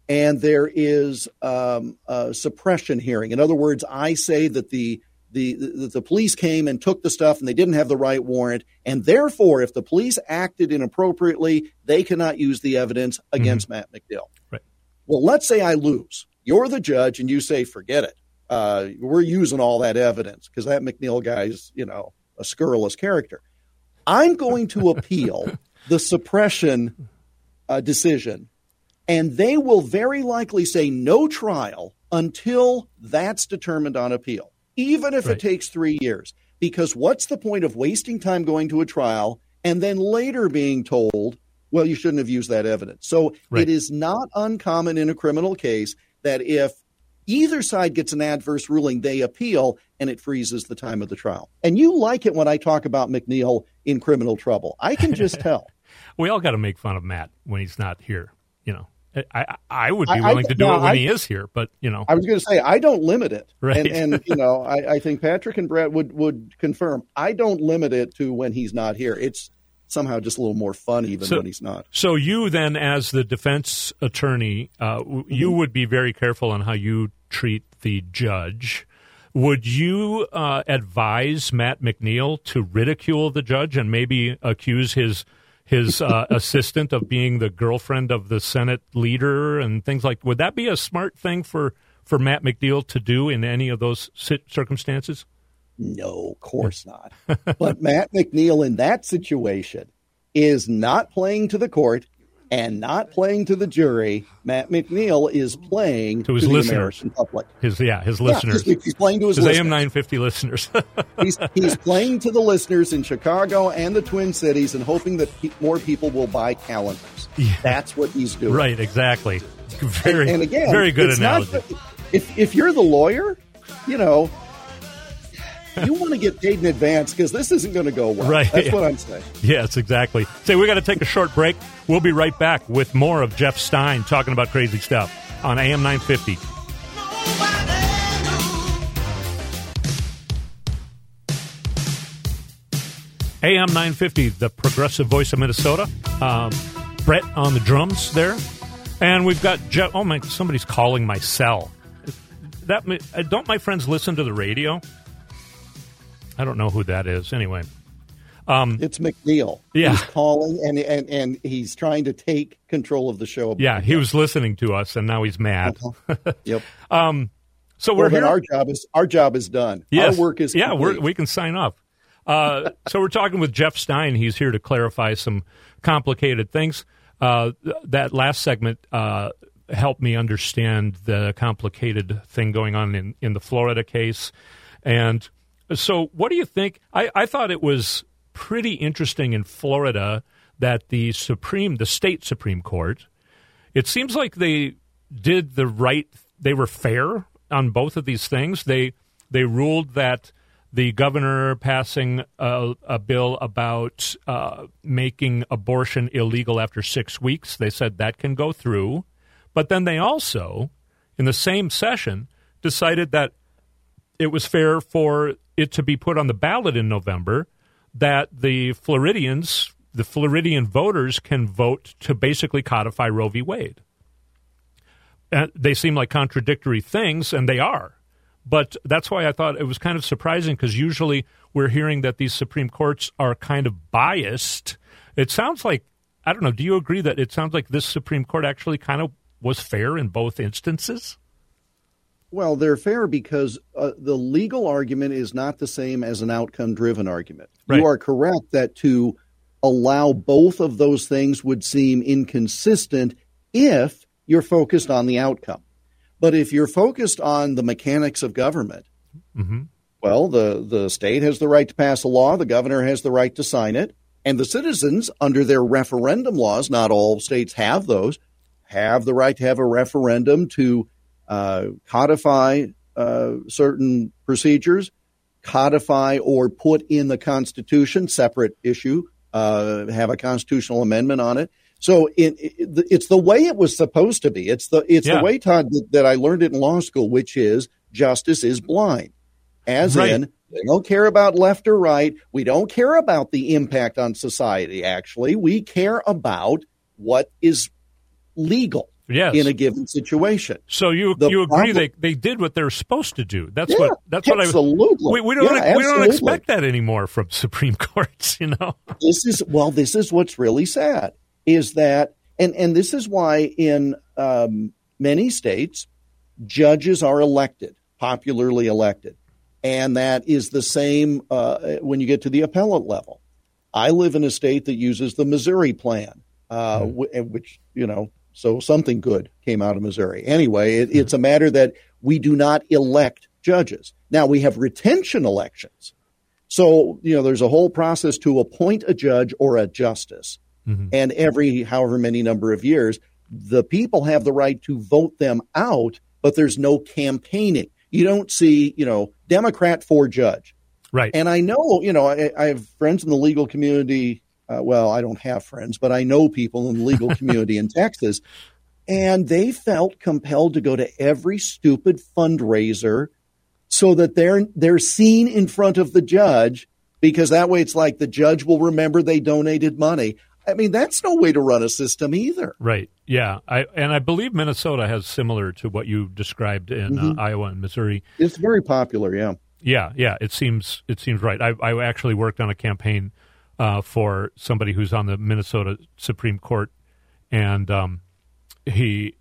and there is um, a suppression hearing. In other words, I say that the, the, the, the police came and took the stuff and they didn't have the right warrant, and therefore, if the police acted inappropriately, they cannot use the evidence against mm-hmm. Matt McNeil. Right. Well, let's say I lose. You're the judge, and you say, forget it. Uh, we're using all that evidence because that McNeil guy's, you know, a scurrilous character. I'm going to appeal the suppression uh, decision, and they will very likely say no trial until that's determined on appeal, even if right. it takes three years. Because what's the point of wasting time going to a trial and then later being told, well, you shouldn't have used that evidence? So right. it is not uncommon in a criminal case that if either side gets an adverse ruling, they appeal, and it freezes the time of the trial. And you like it when I talk about McNeil in criminal trouble. I can just tell. We all got to make fun of Matt when he's not here. You know, I I would be I, willing I, to do no, it when I, he is here, but, you know. I was going to say, I don't limit it. Right. And, and you know, I, I think Patrick and Brett would, would confirm, I don't limit it to when he's not here. It's somehow just a little more fun even so, when he's not. So you then, as the defense attorney, uh, mm-hmm. you would be very careful on how you treat the judge. Would you uh, advise Matt McNeil to ridicule the judge and maybe accuse his his uh, assistant of being the girlfriend of the Senate leader and things like? Would that be a smart thing for, for Matt McNeil to do in any of those circumstances? No, of course not. But Matt McNeil in that situation is not playing to the court and not playing to the jury. Matt McNeil is playing to his to listeners, the American public. His yeah, his listeners. Yeah, he's, he's playing to his, his listeners. A M nine fifty listeners. he's he's playing to the listeners in Chicago and the Twin Cities and hoping that pe- more people will buy calendars. Yeah. That's what he's doing. Right, exactly. Very, and, and again, very good it's analogy. Not, if if you're the lawyer, you know, you want to get paid in advance because this isn't going to go well. Right. That's what I'm saying. Yes, exactly. Say, we got to take a short break. We'll be right back with more of Jeff Stein talking about crazy stuff on A M nine fifty. A M nine fifty, the progressive voice of Minnesota. Um, Brett on the drums there. And we've got Jeff. Oh, my, somebody's calling my cell. That Don't my friends listen to the radio? I don't know who that is. Anyway. Um, it's McNeil. Yeah. He's calling, and, and, and he's trying to take control of the show. Yeah, he was listening to us, and now he's mad. Uh-huh. Yep. um, so well, we're here. Our job is our job is done. Yes. Our work is yeah. complete. We're, we can sign off. Uh, so we're talking with Jeff Stein. He's here to clarify some complicated things. Uh, th- that last segment uh, helped me understand the complicated thing going on in, in the Florida case. And so what do you think? I, I thought it was pretty interesting in Florida that the Supreme, the state Supreme Court, it seems like they did the right, they were fair on both of these things. They they ruled that the governor passing a, a bill about uh, making abortion illegal after six weeks, they said that can go through. But then they also, in the same session, decided that it was fair for it to be put on the ballot in November, that the Floridians, the Floridian voters can vote to basically codify Roe v. Wade. Uh, they seem like contradictory things, and they are. But that's why I thought it was kind of surprising, because usually we're hearing that these Supreme Courts are kind of biased. It sounds like, I don't know, do you agree that it sounds like this Supreme Court actually kind of was fair in both instances? Well, they're fair because uh, the legal argument is not the same as an outcome-driven argument. Right. You are correct that to allow both of those things would seem inconsistent if you're focused on the outcome. But if you're focused on the mechanics of government, mm-hmm. well, the, the state has the right to pass a law, the governor has the right to sign it, and the citizens, under their referendum laws, not all states have those, have the right to have a referendum to uh, codify uh, certain procedures, codify or put in the Constitution, separate issue, uh, have a constitutional amendment on it. So it, it, it's the way it was supposed to be. It's the it's yeah. the way, Todd, that, that I learned it in law school, which is justice is blind. As right. in, we don't care about left or right. We don't care about the impact on society, actually. We care about what is legal. yes. in a given situation. So you The you agree problem- they, they did what they're supposed to do. That's Yeah, what that's what I absolutely. we, we don't Yeah, we don't absolutely. expect that anymore from Supreme Courts, you know. This is well, this is what's really sad is that, and and this is why in um, many states judges are elected, popularly elected, and that is the same uh, when you get to the appellate level. I live in a state that uses the Missouri plan, uh, mm. w- which you know, so something good came out of Missouri. Anyway, it, mm. it's a matter that we do not elect judges. Now we have retention elections. So, you know, there's a whole process to appoint a judge or a justice. Mm-hmm. And every however many number of years, the people have the right to vote them out, but there's no campaigning. You don't see, you know, Democrat for judge. Right. And I know, you know, I, I have friends in the legal community. Uh, well, I don't have friends, but I know people in the legal community in Texas. And they felt compelled to go to every stupid fundraiser so that they're they're seen in front of the judge, because that way it's like the judge will remember they donated money. I mean, that's no way to run a system either. Right. Yeah. I and I believe Minnesota has similar to what you described in Mm-hmm. uh, Iowa and Missouri. It's very popular. Yeah. Yeah. Yeah. It seems it seems right. I, I actually worked on a campaign uh, for somebody who's on the Minnesota Supreme Court, and um, he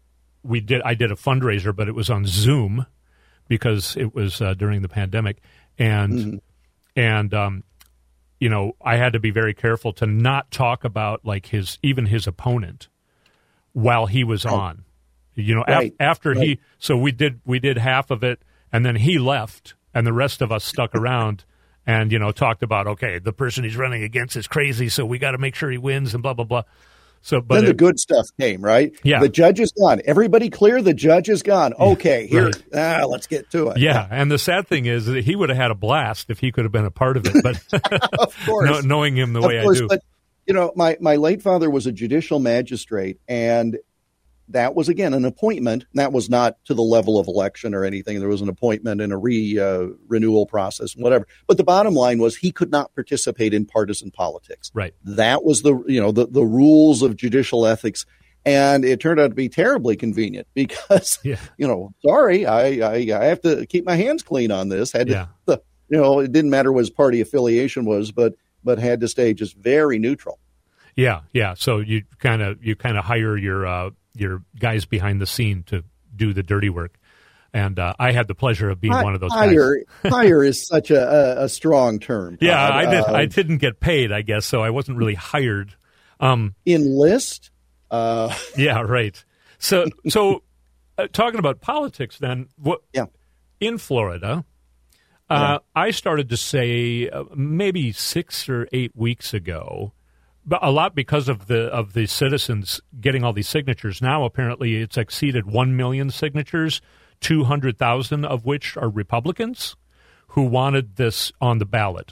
we did I did a fundraiser, but it was on Zoom, because it was uh, during the pandemic, and mm-hmm. and um, you know, I had to be very careful to not talk about like his even his opponent while he was oh. on. You know, right. af- after right. he so we did we did half of it, and then he left, and the rest of us stuck around and you know talked about, okay, the person he's running against is crazy, so we got to make sure he wins and blah blah blah. So, but then it, the good stuff came, right? Yeah. The judge is gone. Everybody clear? The judge is gone. Okay, here, right. ah, let's get to it. Yeah, and the sad thing is that he would have had a blast if he could have been a part of it. But of course, no, knowing him the of way course, I do. But, you know, my, my late father was a judicial magistrate, and that was, again, an appointment. That was not to the level of election or anything. There was an appointment and a re uh, renewal process, whatever. But the bottom line was he could not participate in partisan politics. Right. That was the, you know, the, the rules of judicial ethics. And it turned out to be terribly convenient because, yeah. you know, sorry, I, I I have to keep my hands clean on this. Had to, yeah. you know, it didn't matter what his party affiliation was, but but had to stay just very neutral. Yeah, yeah. So you kind of you kind of hire your uh, your guys behind the scene to do the dirty work, and uh, I had the pleasure of being I, one of those hire, guys. Hire is such a, a, a strong term. Yeah, Todd. I did. Uh, I didn't get paid, I guess, so I wasn't really hired. Um, enlist. Uh, yeah, right. So, so uh, talking about politics, then, what? Yeah. In Florida, uh, yeah. I started to say uh, maybe six or eight weeks ago, but a lot because of the of the citizens getting all these signatures. Now, apparently, it's exceeded one million signatures, two hundred thousand of which are Republicans who wanted this on the ballot,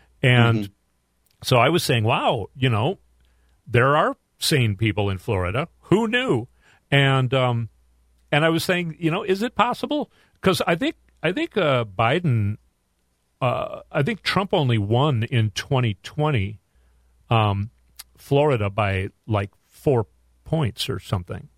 and mm-hmm. so I was saying, wow, you know, there are sane people in Florida. Who knew? And um, and I was saying, you know, is it possible? Because I think I think uh, Biden, uh, I think Trump only won in twenty twenty, um, Florida by like four points or something.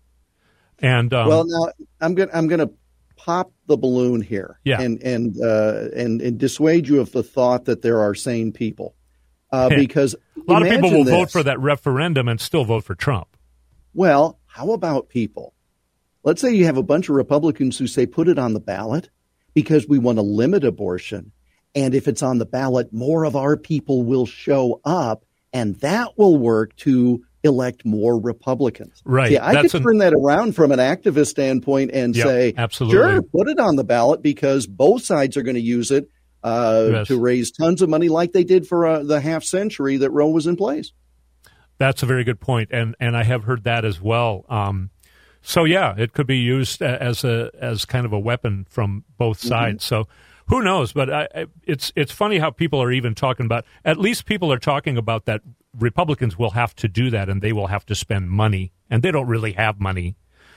And um, well, now I'm gonna I'm gonna pop the balloon here, yeah. and and uh, and and dissuade you of the thought that there are sane people. Uh, because a lot of people will this. vote for that referendum and still vote for Trump. Well, how about people? Let's say you have a bunch of Republicans who say put it on the ballot because we want to limit abortion. And if it's on the ballot, more of our people will show up, and that will work to elect more Republicans. Right. See, I That's could an, turn that around from an activist standpoint and yep, say, absolutely. Sure, put it on the ballot because both sides are going to use it. Uh, yes. to raise tons of money like they did for uh, the half century that Roe was in place. That's a very good point, and and I have heard that as well. Um, so yeah, it could be used as a as kind of a weapon from both sides. Mm-hmm. So who knows? But I, I, it's it's funny how people are even talking about. At least people are talking about that Republicans will have to do that, and they will have to spend money, and they don't really have money.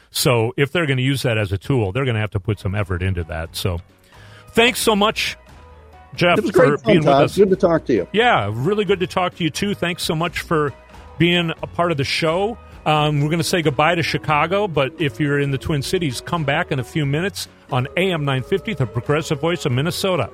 So if they're going to use that as a tool, they're going to have to put some effort into that. So thanks so much, Jeff, it was great for fun, being Todd. with us. Good to talk to you. Yeah, really good to talk to you, too. Thanks so much for being a part of the show. Um, we're going to say goodbye to Chicago, but if you're in the Twin Cities, come back in a few minutes on A M nine fifty, the Progressive Voice of Minnesota.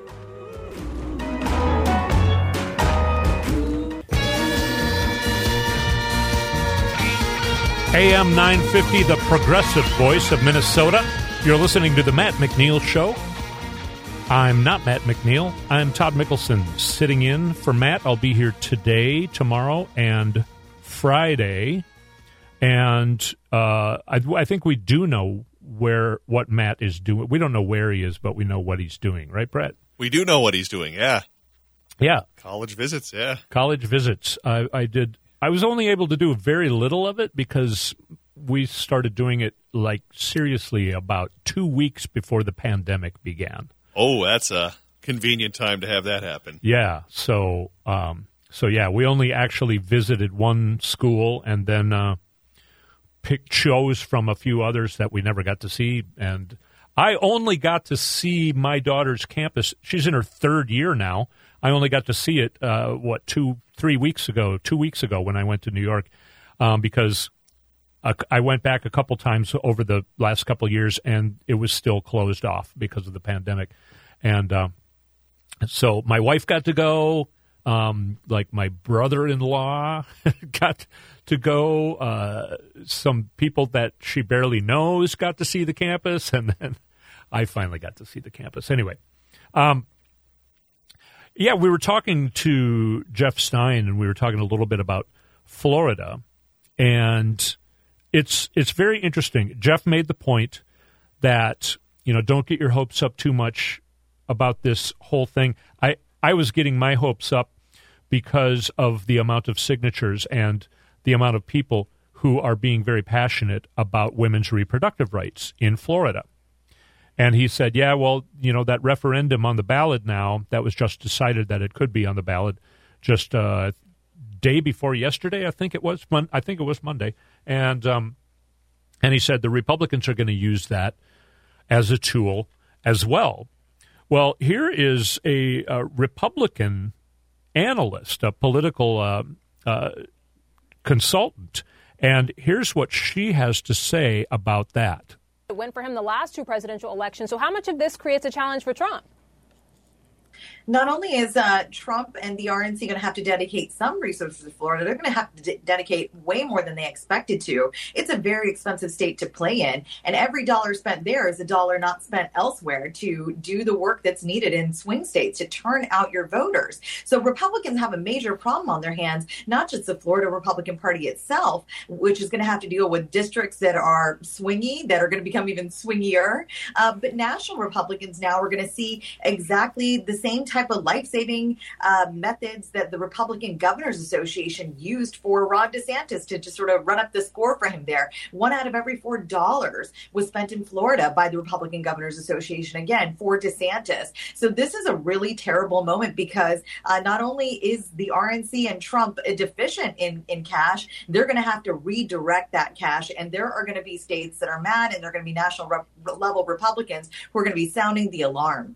A M nine fifty, the Progressive Voice of Minnesota. You're listening to the Matt McNeil Show. I'm not Matt McNeil. I'm Todd Mickelson, sitting in for Matt. I'll be here today, tomorrow, and Friday. And uh, I, I think we do know where what Matt is doing. We don't know where he is, but we know what he's doing. Right, Brett? We do know what he's doing, yeah. Yeah. College visits, yeah. College visits. I, I did. I was only able to do very little of it because we started doing it, like, seriously about two weeks before the pandemic began. Oh, that's a convenient time to have that happen. Yeah. So, um, so yeah, we only actually visited one school and then uh, picked shows from a few others that we never got to see. And I only got to see my daughter's campus. She's in her third year now. I only got to see it, uh, what, two, three weeks ago, two weeks ago when I went to New York, um, because uh, I went back a couple times over the last couple of years, and it was still closed off because of the pandemic. And uh, so my wife got to go, um, like my brother-in-law got to go, uh, some people that she barely knows got to see the campus, and then I finally got to see the campus. Anyway, um, yeah, we were talking to Jeff Stein, and we were talking a little bit about Florida, and it's it's very interesting. Jeff made the point that, you know, don't get your hopes up too much about this whole thing. I, I was getting my hopes up because of the amount of signatures and the amount of people who are being very passionate about women's reproductive rights in Florida. And he said, yeah, well, you know, that referendum on the ballot now, that was just decided that it could be on the ballot just uh, day before yesterday, I think it was. Mon- I think it was Monday. And um, and he said the Republicans are going to use that as a tool as well. Well, here is a, a Republican analyst, a political uh, uh, consultant, and here's what she has to say about that. It went for him the last two presidential elections. So how much of this creates a challenge for Trump? Not only is uh, Trump and the R N C going to have to dedicate some resources to Florida, they're going to have to de- dedicate way more than they expected to. It's a very expensive state to play in, and every dollar spent there is a dollar not spent elsewhere to do the work that's needed in swing states to turn out your voters. So Republicans have a major problem on their hands, not just the Florida Republican Party itself, which is going to have to deal with districts that are swingy, that are going to become even swingier, uh, but national Republicans now are going to see exactly the same type of life-saving uh, methods that the Republican Governors Association used for Ron DeSantis to just sort of run up the score for him there. One out of every four dollars was spent in Florida by the Republican Governors Association, again, for DeSantis. So this is a really terrible moment because uh, not only is the R N C and Trump deficient in, in cash, they're going to have to redirect that cash, and there are going to be states that are mad, and there are going to be national rep- level Republicans who are going to be sounding the alarm.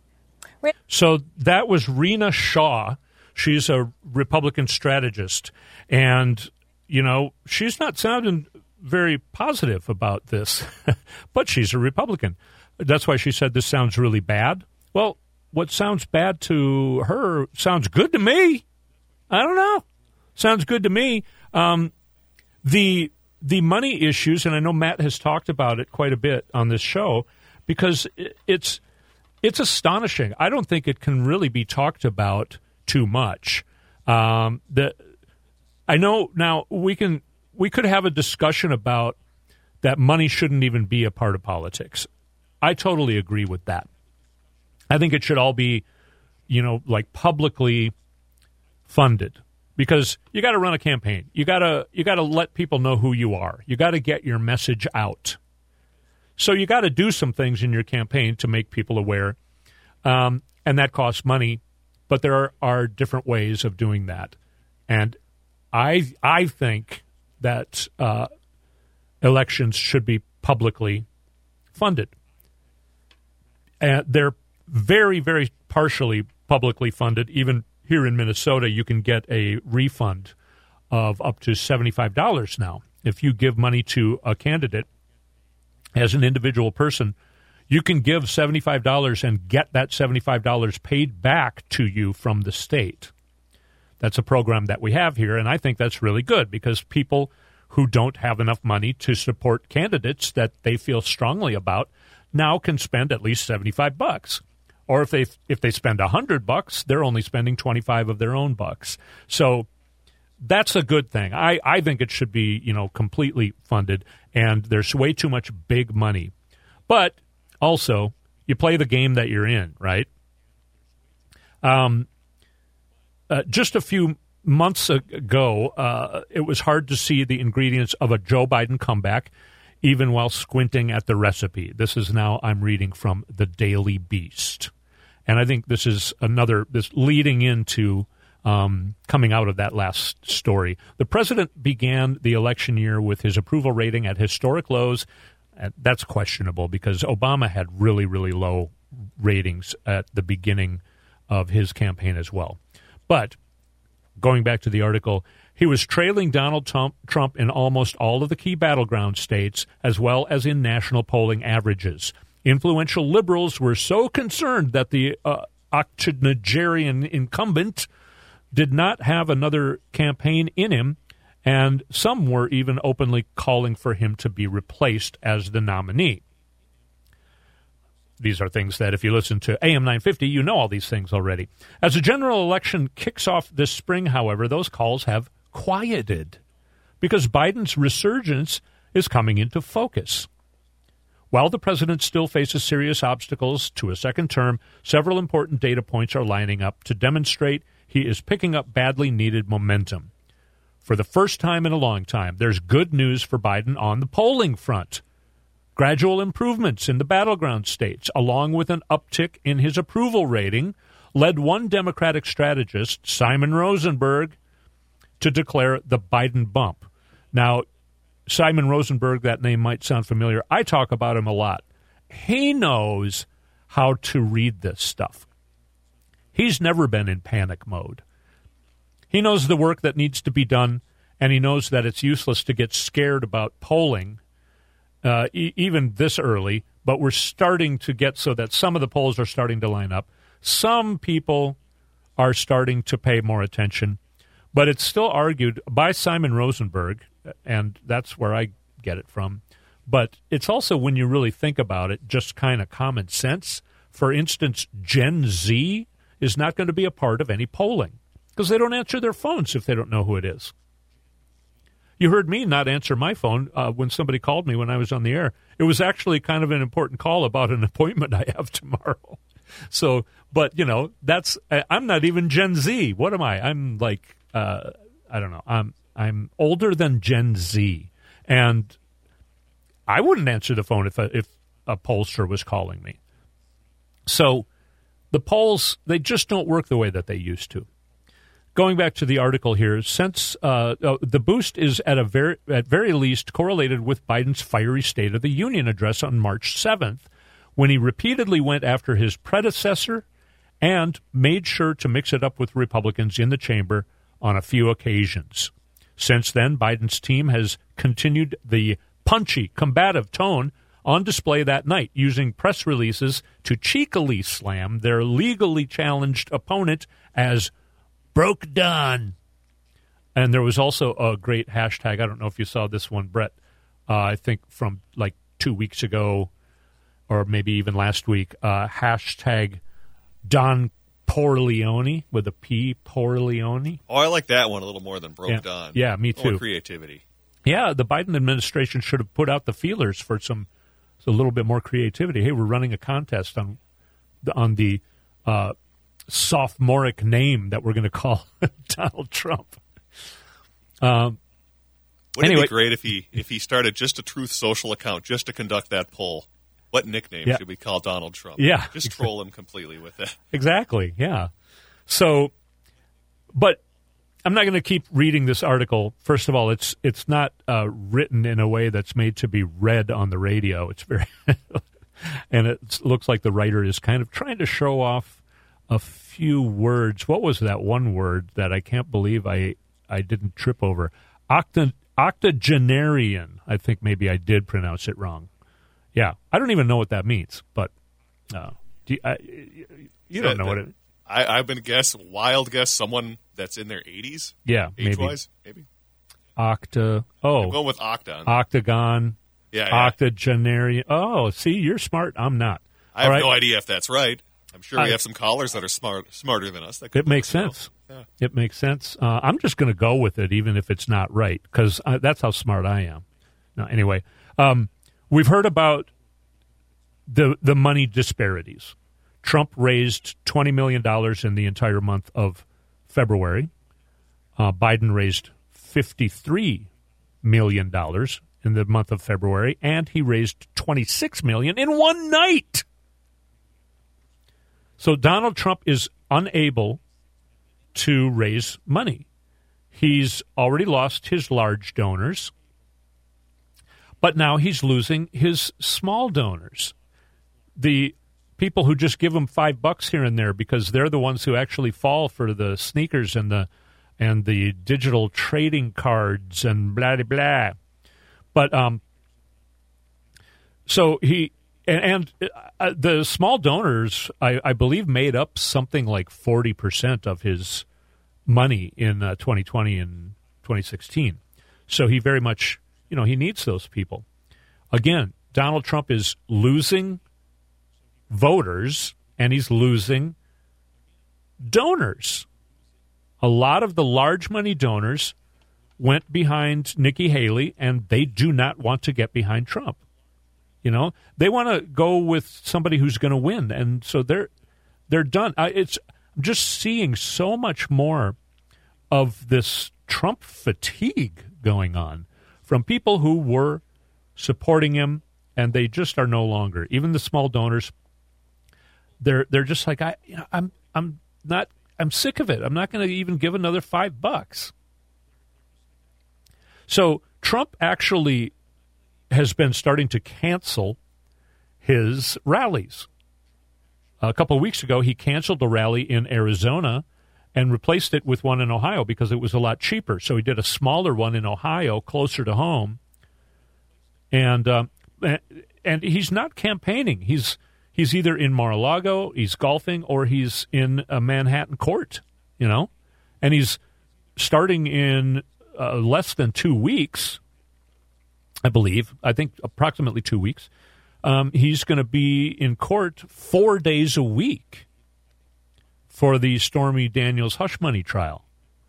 So that was Rena Shaw. She's a Republican strategist. And, you know, she's not sounding very positive about this, but she's a Republican. That's why she said this sounds really bad. Well, what sounds bad to her sounds good to me. I don't know. Sounds good to me. Um, the the money issues, and I know Matt has talked about it quite a bit on this show, because it's it's astonishing. I don't think it can really be talked about too much. Um, the I know now we can we could have a discussion about that money shouldn't even be a part of politics. I totally agree with that. I think it should all be, you know, like publicly funded, because you got to run a campaign. You got to you got to let people know who you are. You got to get your message out. So you got to do some things in your campaign to make people aware, um, and that costs money. But there are, are different ways of doing that, and I I think that uh, elections should be publicly funded. And they're very, very partially publicly funded. Even here in Minnesota, you can get a refund of up to seventy-five dollars now if you give money to a candidate as an individual person, you can give seventy-five dollars and get that seventy-five dollars paid back to you from the state. That's a program that we have here, and I think that's really good because people who don't have enough money to support candidates that they feel strongly about now can spend at least seventy-five bucks. Or if they if they spend one hundred bucks, they're only spending twenty-five of their own bucks. So that's a good thing. I, I think it should be, you know, completely funded, and there's way too much big money. But also, you play the game that you're in, right? Um, uh, just a few months ago, uh, it was hard to see the ingredients of a Joe Biden comeback, even while squinting at the recipe. This is now, I'm reading from the Daily Beast. And I think this is another, this leading into um, coming out of that last story. The president began the election year with his approval rating at historic lows. And that's questionable because Obama had really, really low ratings at the beginning of his campaign as well. But going back to the article, he was trailing Donald Trump in almost all of the key battleground states, as well as in national polling averages. Influential liberals were so concerned that the uh, octogenarian incumbent did not have another campaign in him, and some were even openly calling for him to be replaced as the nominee. These are things that if you listen to A M nine fifty, you know all these things already. As the general election kicks off this spring, however, those calls have quieted because Biden's resurgence is coming into focus. While the president still faces serious obstacles to a second term, several important data points are lining up to demonstrate he is picking up badly needed momentum. For the first time in a long time, there's good news for Biden on the polling front. Gradual improvements in the battleground states, along with an uptick in his approval rating, led one Democratic strategist, Simon Rosenberg, to declare the Biden bump. Now, Simon Rosenberg, that name might sound familiar. I talk about him a lot. He knows how to read this stuff. He's never been in panic mode. He knows the work that needs to be done, and he knows that it's useless to get scared about polling uh, e- even this early, but we're starting to get so that some of the polls are starting to line up. Some people are starting to pay more attention, but it's still argued by Simon Rosenberg, and that's where I get it from. But it's also, when you really think about it, just kind of common sense. For instance, Gen Z is not going to be a part of any polling because they don't answer their phones if they don't know who it is. You heard me not answer my phone uh, when somebody called me when I was on the air. It was actually kind of an important call about an appointment I have tomorrow. So, but, you know, that's, I'm not even Gen Z. What am I? I'm like, uh, I don't know. I'm, I'm older than Gen Z. And I wouldn't answer the phone if a, if a pollster was calling me. So the polls, they just don't work the way that they used to. Going back to the article here, since uh, uh, the boost is at a very, at very least correlated with Biden's fiery State of the Union address on March seventh, when he repeatedly went after his predecessor and made sure to mix it up with Republicans in the chamber on a few occasions. Since then, Biden's team has continued the punchy, combative tone on display that night, using press releases to cheekily slam their legally challenged opponent as broke Don. And there was also a great hashtag. I don't know if you saw this one, Brett. Uh, I think from like two weeks ago or maybe even last week. Uh, hashtag Don Porleone with a P, Porleone. Oh, I like that one a little more than broke yeah. Don. Yeah, me too. More creativity. Yeah, the Biden administration should have put out the feelers for some a little bit more creativity. Hey, we're running a contest on the, on the uh, sophomoric name that we're going to call Donald Trump. Um, Wouldn't anyway, it be great if he if he started just a Truth Social account just to conduct that poll? What nickname yeah. should we call Donald Trump? Yeah, just troll him completely with that. Exactly. Yeah. So, but I'm not going to keep reading this article. First of all, it's it's not uh, written in a way that's made to be read on the radio. It's very, and it looks like the writer is kind of trying to show off a few words. What was that one word that I can't believe I I didn't trip over? Octo, octogenarian. I think maybe I did pronounce it wrong. Yeah, I don't even know what that means, but uh, do you, I, you don't know what it. I, I've been guess wild guess someone that's in their eighties. Yeah, age wise, maybe. Octa. Oh, I'm going with octagon. Octagon. Yeah, yeah. Octogenarian. Oh, see, you're smart. I'm not. I have All right. no idea if that's right. I'm sure we I, have some callers that are smart, smarter than us. That could it makes sense. Yeah. It makes sense. Uh, I'm just going to go with it, even if it's not right, because that's how smart I am. No, anyway, um, we've heard about the the money disparities. Trump raised twenty million dollars in the entire month of February. Uh, Biden raised fifty-three million dollars in the month of February, and he raised twenty-six million dollars in one night. So Donald Trump is unable to raise money. He's already lost his large donors, but now he's losing his small donors. The people who just give him five bucks here and there because they're the ones who actually fall for the sneakers and the and the digital trading cards and blah blah blah. But um, so he and, and uh, the small donors, I, I believe, made up something like forty percent of his money in uh, twenty twenty and twenty sixteen. So he very much, you know, he needs those people. Again, Donald Trump is losing voters, and he's losing donors. A lot of the large money donors went behind Nikki Haley, and they do not want to get behind Trump. You know, they want to go with somebody who's going to win, and so they're they're done. I, it's I'm just seeing so much more of this Trump fatigue going on from people who were supporting him, and they just are no longer. Even the small donors. They're they're just like I you know I'm I'm not I'm sick of it. I'm not going to even give another five bucks. So Trump actually has been starting to cancel his rallies. A couple of weeks ago, he canceled a rally in Arizona and replaced it with one in Ohio because it was a lot cheaper. So he did a smaller one in Ohio, closer to home. And uh, and he's not campaigning. He's He's either in Mar-a-Lago, he's golfing, or he's in a Manhattan court, you know? And he's starting in uh, less than two weeks, I believe, I think approximately two weeks. Um, he's going to be in court four days a week for the Stormy Daniels hush money trial.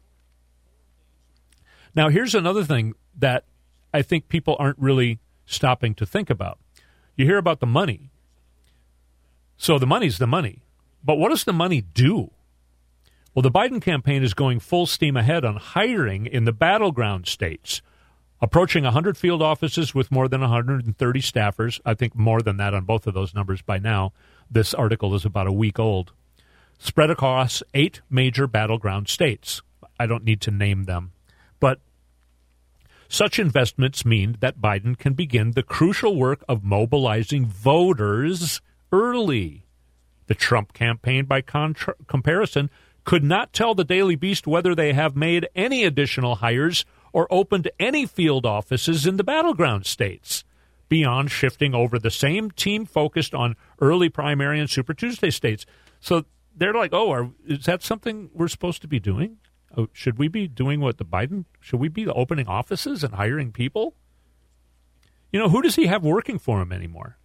Now, here's another thing that I think people aren't really stopping to think about. You hear about the money. So the money's the money. But what does the money do? Well, the Biden campaign is going full steam ahead on hiring in the battleground states, approaching one hundred field offices with more than one hundred thirty staffers. I think more than that on both of those numbers by now. This article is about a week old. Spread across eight major battleground states. I don't need to name them. But such investments mean that Biden can begin the crucial work of mobilizing voters early. The Trump campaign, by contra- comparison, could not tell the Daily Beast whether they have made any additional hires or opened any field offices in the battleground states, beyond shifting over the same team focused on early primary and Super Tuesday states. So they're like, oh, are, is that something we're supposed to be doing? Oh, should we be doing what the Biden, should we be opening offices and hiring people? You know, who does he have working for him anymore?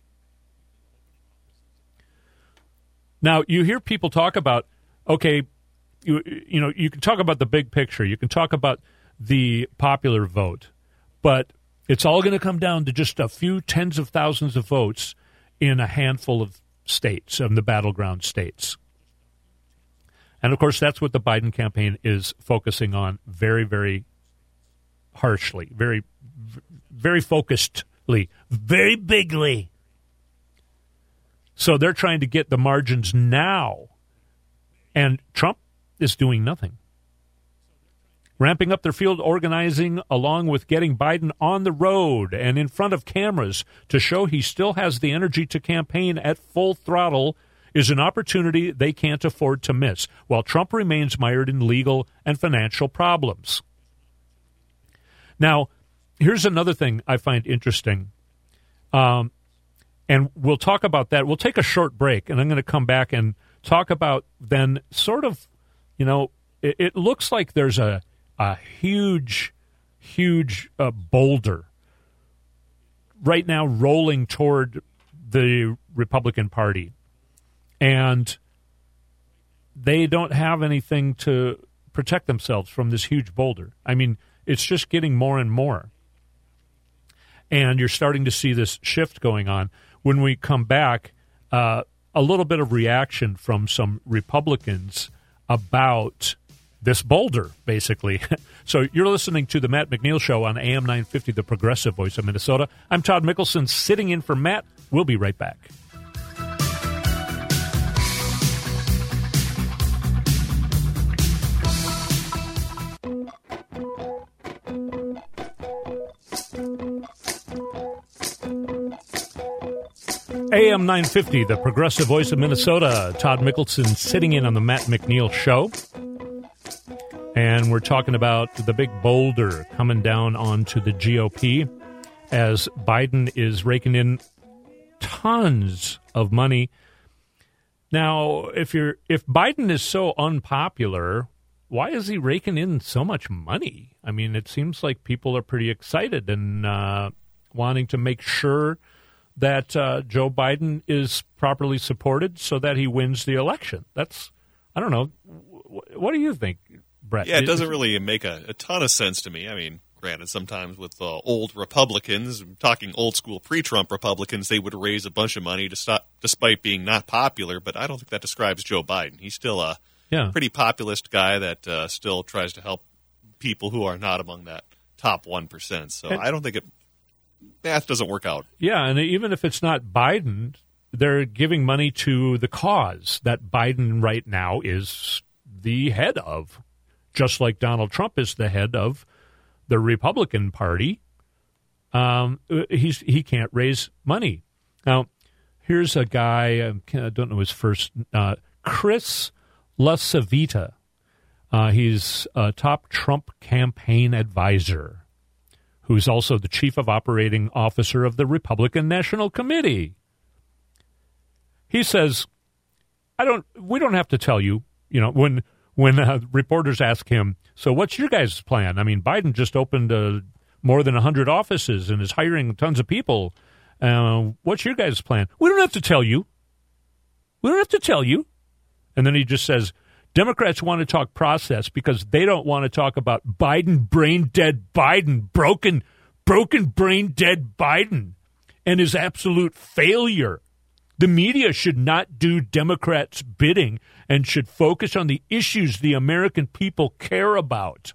Now, you hear people talk about, okay, you, you know, you can talk about the big picture. You can talk about the popular vote. But it's all going to come down to just a few tens of thousands of votes in a handful of states, of the battleground states. And, of course, that's what the Biden campaign is focusing on very, very harshly, very, very focusedly, very bigly. So they're trying to get the margins now, and Trump is doing nothing. Ramping up their field organizing along with getting Biden on the road and in front of cameras to show he still has the energy to campaign at full throttle is an opportunity they can't afford to miss, while Trump remains mired in legal and financial problems. Now, here's another thing I find interesting. Um, and we'll talk about that. We'll take a short break, and I'm going to come back and talk about then sort of, you know, it, it looks like there's a, a huge, huge uh, boulder right now rolling toward the Republican Party. And they don't have anything to protect themselves from this huge boulder. I mean, it's just getting more and more. And you're starting to see this shift going on. When we come back, uh, a little bit of reaction from some Republicans about this boulder, basically. So you're listening to the Matt McNeil Show on A M nine fifty, the Progressive Voice of Minnesota. I'm Todd Mickelson, sitting in for Matt. We'll be right back. A M nine fifty, the Progressive Voice of Minnesota. Todd Mickelson sitting in on the Matt McNeil Show. And we're talking about the big boulder coming down onto the G O P as Biden is raking in tons of money. Now, if you're if Biden is so unpopular, why is he raking in so much money? I mean, it seems like people are pretty excited and uh, wanting to make sure that uh, Joe Biden is properly supported so that he wins the election. That's, I don't know. What do you think, Brett? Yeah, it doesn't really make a, a ton of sense to me. I mean, granted, sometimes with uh, old Republicans, talking old school pre-Trump Republicans, they would raise a bunch of money to stop, despite being not popular, but I don't think that describes Joe Biden. He's still a yeah. pretty populist guy that uh, still tries to help people who are not among that top one percent. So and, I don't think it math doesn't work out. Yeah, and even if it's not Biden, they're giving money to the cause that Biden right now is the head of, just like Donald Trump is the head of the Republican Party. Um, he's he can't raise money. Now, here's a guy, I don't know his first, uh, Chris LaCivita. Uh, he's a top Trump campaign advisor, who's also the chief of operating officer of the Republican National Committee. He says, "I don't. We don't have to tell you. You know, when when uh, reporters ask him, so what's your guys' plan? I mean, Biden just opened uh, more than a hundred offices and is hiring tons of people. Uh, what's your guys' plan? We don't have to tell you. We don't have to tell you." And then he just says, Democrats want to talk process because they don't want to talk about Biden, brain-dead Biden, broken, broken brain-dead Biden, and his absolute failure. The media should not do Democrats' bidding and should focus on the issues the American people care about.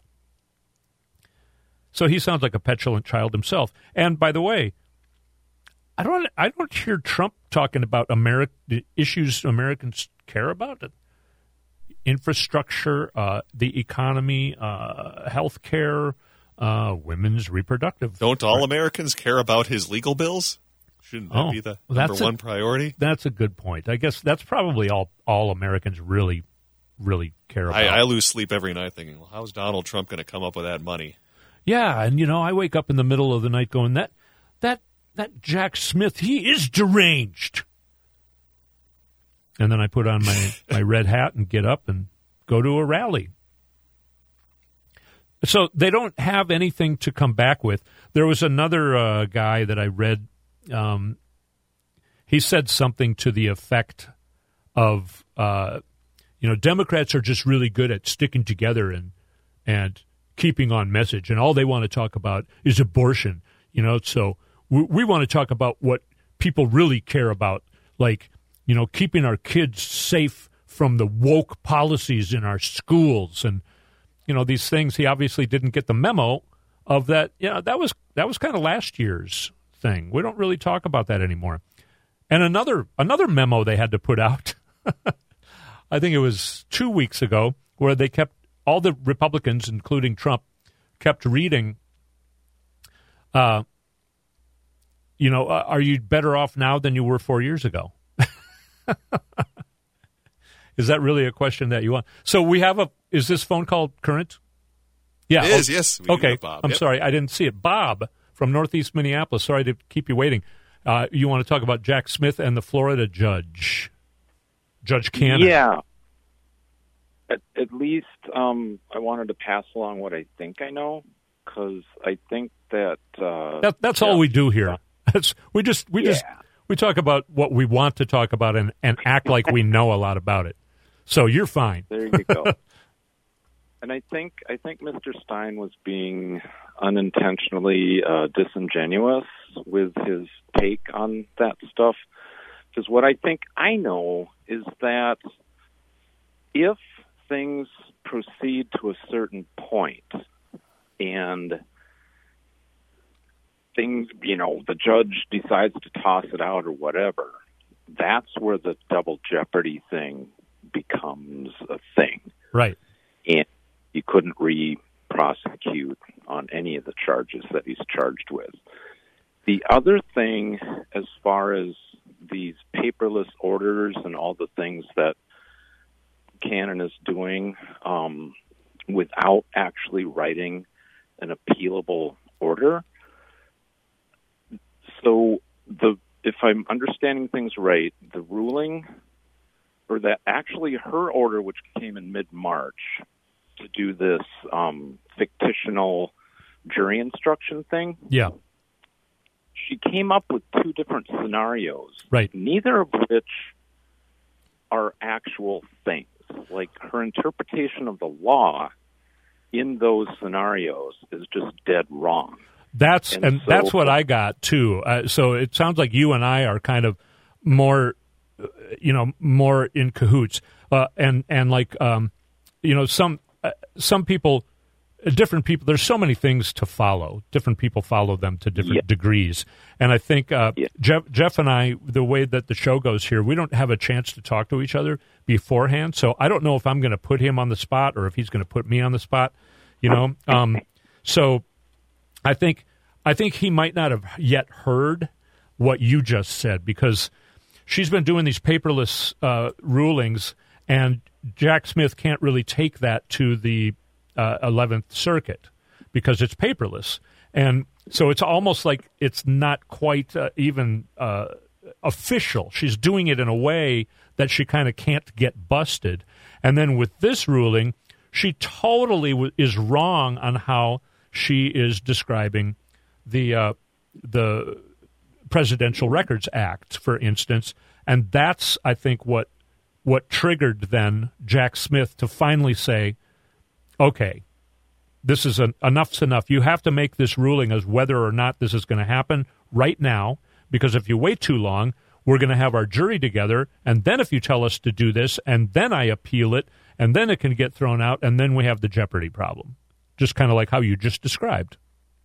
So he sounds like a petulant child himself. And by the way, I don't, I don't hear Trump talking about Ameri- the issues Americans care about. Infrastructure, uh, the economy, uh, health care, uh, women's reproductive. Don't all Americans care about his legal bills? Shouldn't that oh, be the well, number a, one priority? That's a good point. I guess that's probably all, all Americans really, really care about. I, I lose sleep every night thinking, well, how's Donald Trump going to come up with that money? Yeah, and, you know, I wake up in the middle of the night going, that that that Jack Smith, he is deranged. And then I put on my, my red hat and get up and go to a rally. So they don't have anything to come back with. There was another uh, guy that I read. Um, he said something to the effect of, uh, you know, Democrats are just really good at sticking together and and keeping on message, and all they want to talk about is abortion. You know, so we, we want to talk about what people really care about, like, you know, keeping our kids safe from the woke policies in our schools, and you know these things. He obviously didn't get the memo of that. You know, that was that was kind of last year's thing. We don't really talk about that anymore. And another another memo they had to put out, I think it was two weeks ago, where they kept all the Republicans, including Trump, kept reading. Uh, you know, uh, are you better off now than you were four years ago? Is that really a question that you want? So we have a, is this phone call current? Yeah, It is, oh, yes. We do Okay, have Bob. I'm Yep. sorry, I didn't see it. Bob from Northeast Minneapolis. Sorry to keep you waiting. Uh, you want to talk about Jack Smith and the Florida judge, Judge Cannon? Yeah. At, at least um, I wanted to pass along what I think I know, because I think that, uh, that that's all we do here. That's we just we Yeah. just we talk about what we want to talk about and, and act like we know a lot about it. So you're fine. There you go. And I think I think Mister Stein was being unintentionally uh, disingenuous with his take on that stuff. Because what I think I know is that if things proceed to a certain point and things, you know, the judge decides to toss it out or whatever, that's where the double jeopardy thing becomes a thing. Right. And you couldn't re-prosecute on any of the charges that he's charged with. The other thing, as far as these paperless orders and all the things that Cannon is doing um, without actually writing an appealable order. So the if I'm understanding things right, the ruling, or that actually her order, which came in mid-March, to do this um, fictional jury instruction thing. Yeah. She came up with two different scenarios, right? Neither of which are actual things. Like, her interpretation of the law in those scenarios is just dead wrong. That's and, and so, that's what I got too. Uh, so it sounds like you and I are kind of more, uh, you know, more in cahoots. Uh, and and like, um, you know, some uh, some people, uh, different people. There's so many things to follow. Different people follow them to different yeah. degrees. And I think uh, yeah. Jeff, Jeff and I, the way that the show goes here, we don't have a chance to talk to each other beforehand. So I don't know if I'm going to put him on the spot or if he's going to put me on the spot. You know, um, so. I think I think he might not have yet heard what you just said, because she's been doing these paperless uh, rulings, and Jack Smith can't really take that to the uh, eleventh Circuit because it's paperless. And so it's almost like it's not quite uh, even uh, official. She's doing it in a way that she kind of can't get busted. And then with this ruling, she totally w- is wrong on how she is describing the uh, the Presidential Records Act, for instance, and that's, I think, what what triggered then Jack Smith to finally say, okay, this is an, enough's enough. You have to make this ruling as whether or not this is going to happen right now, because if you wait too long, we're going to have our jury together, and then if you tell us to do this, and then I appeal it, and then it can get thrown out, and then we have the jeopardy problem. Just kind of like how you just described.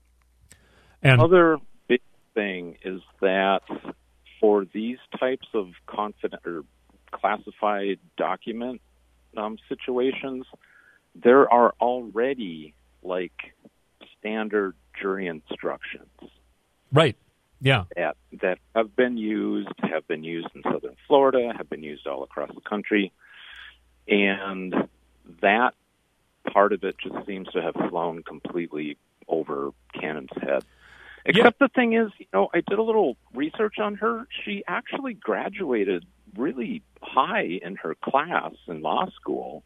And other big thing is that for these types of confident or classified document um, situations, there are already like standard jury instructions. Right. Yeah. That, that have been used, have been used in Southern Florida, have been used all across the country. And that part of it just seems to have flown completely over Cannon's head. Except yeah. the thing is, you know, I did a little research on her. She actually graduated really high in her class in law school.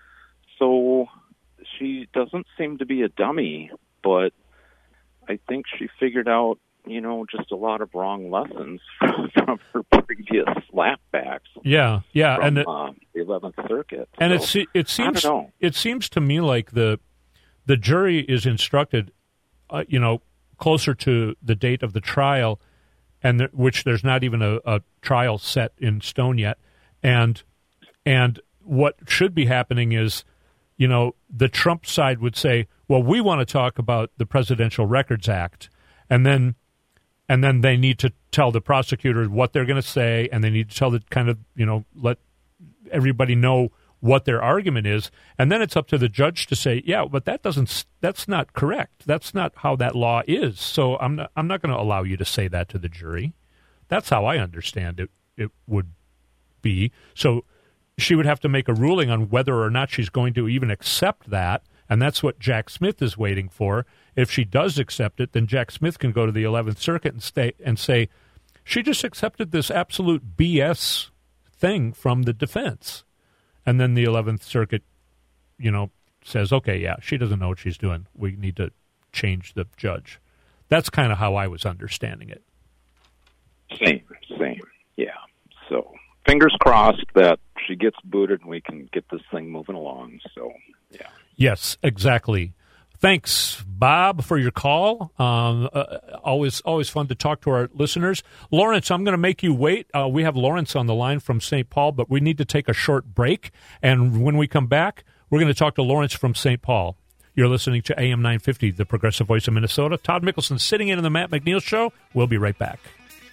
So she doesn't seem to be a dummy, but I think she figured out, you know, just a lot of wrong lessons from her previous slapbacks. Yeah, yeah, from, and it, um, the eleventh Circuit. And so, it it seems it seems to me like the the jury is instructed, uh, you know, closer to the date of the trial, and there, which there's not even a, a trial set in stone yet, and and what should be happening is, you know, the Trump side would say, well, we want to talk about the Presidential Records Act, and then. And then they need to tell the prosecutor what they're going to say, and they need to tell the kind of, you know, let everybody know what their argument is. And then it's up to the judge to say, yeah, but that doesn't, that's not correct. That's not how that law is. So I'm not, I'm not going to allow you to say that to the jury. That's how I understand it, it would be. So she would have to make a ruling on whether or not she's going to even accept that. And that's what Jack Smith is waiting for. If she does accept it, then Jack Smith can go to the eleventh Circuit and, stay, and say, she just accepted this absolute B S thing from the defense. And then the eleventh Circuit, you know, says, okay, yeah, she doesn't know what she's doing. We need to change the judge. That's kind of how I was understanding it. Same, same, yeah. So fingers crossed that she gets booted and we can get this thing moving along. So, yeah. Yes, exactly. Thanks, Bob, for your call. Um, uh, always, always fun to talk to our listeners. Lawrence, I'm going to make you wait. Uh, we have Lawrence on the line from Saint Paul, but we need to take a short break. And when we come back, we're going to talk to Lawrence from Saint Paul. You're listening to A M nine fifty, the Progressive Voice of Minnesota. Todd Mickelson sitting in on the Matt McNeil Show. We'll be right back.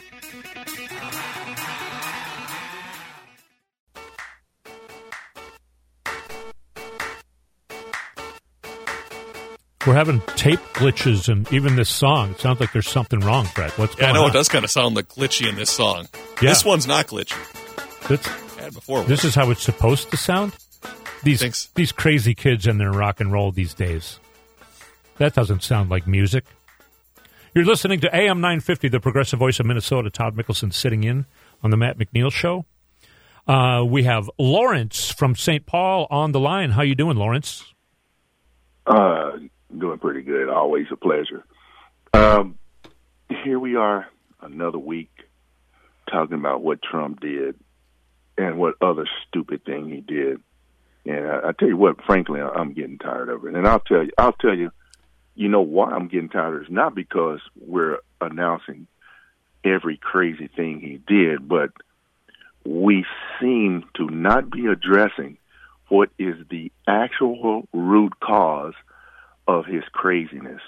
We're having tape glitches, and even this song, it sounds like there's something wrong, Fred. What's going on? Yeah, I know on? it does kind of sound like glitchy in this song. Yeah. This one's not glitchy. That's, had before. This is how it's supposed to sound? These Thanks. These crazy kids and their rock and roll these days. That doesn't sound like music. You're listening to A M nine fifty, the Progressive Voice of Minnesota. Todd Mickelson sitting in on the Matt McNeil Show. Uh, we have Lawrence from Saint Paul on the line. How you doing, Lawrence? Uh, doing pretty good. Always a pleasure. Um, here we are, another week, talking about what Trump did and what other stupid thing he did. And I, I tell you what, frankly, I'm getting tired of it. And I'll tell you, I'll tell you, you know why I'm getting tired of it? It's not because we're announcing every crazy thing he did, but we seem to not be addressing what is the actual root cause of his craziness.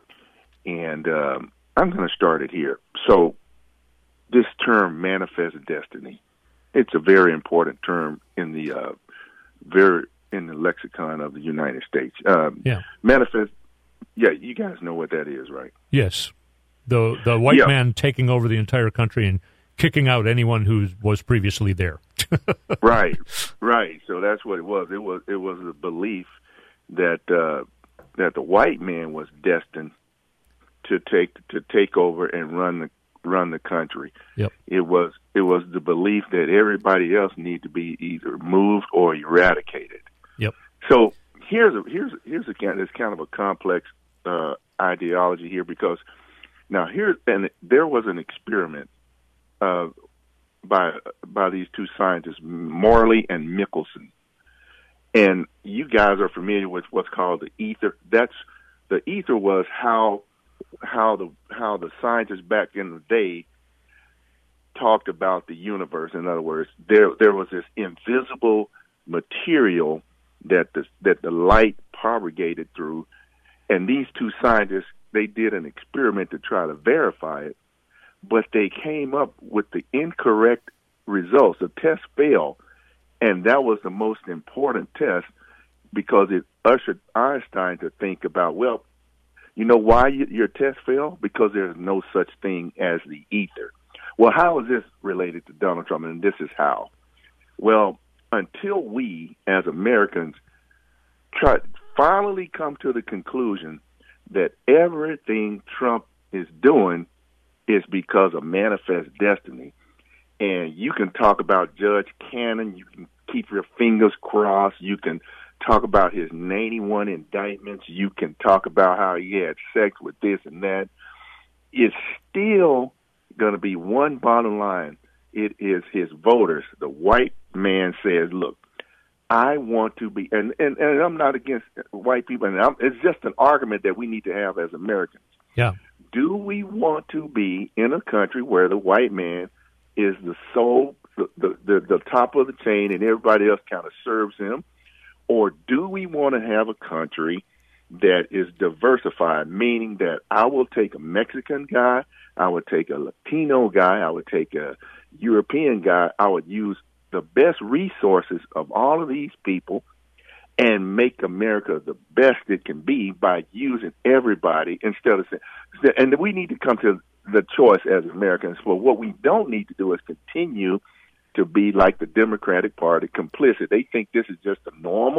And um, I'm going to start it here. So this term, manifest destiny, it's a very important term in the uh, very in the lexicon of the United States. Um, yeah. Manifest, yeah, you guys know what that is, right? Yes. The the white yeah. man taking over the entire country and kicking out anyone who was previously there. Right, right. So that's what it was. It was it was a belief that uh, that the white man was destined to take to take over and run the run the country. Yep. It was it was the belief that everybody else needed to be either moved or eradicated. Yep. So here's a here's here's a kind it's kind of a complex uh, ideology here, because now here and there was an experiment uh, by by these two scientists, Morley and Michelson, and you guys are familiar with what's called the ether. That's the ether was how how the how the scientists back in the day talked about the universe. In other words, there there was this invisible material that the that the light propagated through, and these two scientists, they did an experiment to try to verify it, but they came up with the incorrect results. The test failed, and that was the most important test because it ushered Einstein to think about, well, you know why you, your test failed? Because there's no such thing as the ether. Well, how is this related to Donald Trump? And this is how. Well, until we, as Americans, try finally come to the conclusion that everything Trump is doing is because of manifest destiny. And you can talk about Judge Cannon, you can keep your fingers crossed, you can talk about his ninety-one indictments, you can talk about how he had sex with this and that. It's still going to be one bottom line. It is his voters. The white man says, look, I want to be, and, and, and I'm not against white people, and I'm, it's just an argument that we need to have as Americans. Yeah. Do we want to be in a country where the white man is the sole, the, the, the, the top of the chain, and everybody else kind of serves him? Or do we want to have a country that is diversified, meaning that I will take a Mexican guy, I would take a Latino guy, I would take a European guy, I would use the best resources of all of these people and make America the best it can be by using everybody instead of saying, and we need to come to the choice as Americans. Well, what we don't need to do is continue to be like the Democratic Party, complicit. They think this is just a normal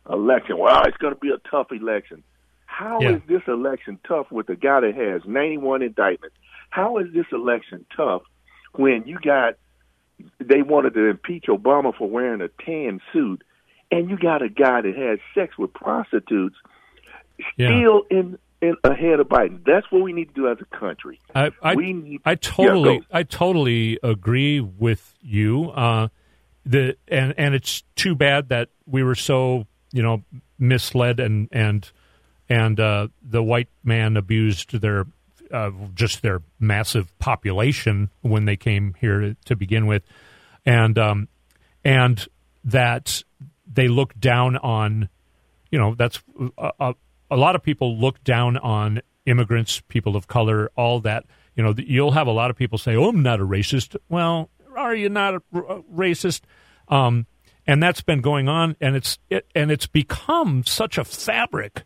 election. Well, it's going to be a tough election. How Yeah. is this election tough with a guy that has ninety-one indictments? How is this election tough when you got they wanted to impeach Obama for wearing a tan suit, and you got a guy that has sex with prostitutes Yeah. still in, in ahead of Biden? That's what we need to do as a country. I I, we need, I totally yeah, go. I totally agree with you. Uh, the and and it's too bad that we were so you know misled and and and uh, the white man abused their uh, just their massive population when they came here to, to begin with, and um, and that they look down on, you know, that's a, a, a lot of people look down on immigrants, people of color, all that. You know, you'll have a lot of people say, "Oh, I'm not a racist." Well, are you not a, a racist? Um, and that's been going on, and it's it, and it's become such a fabric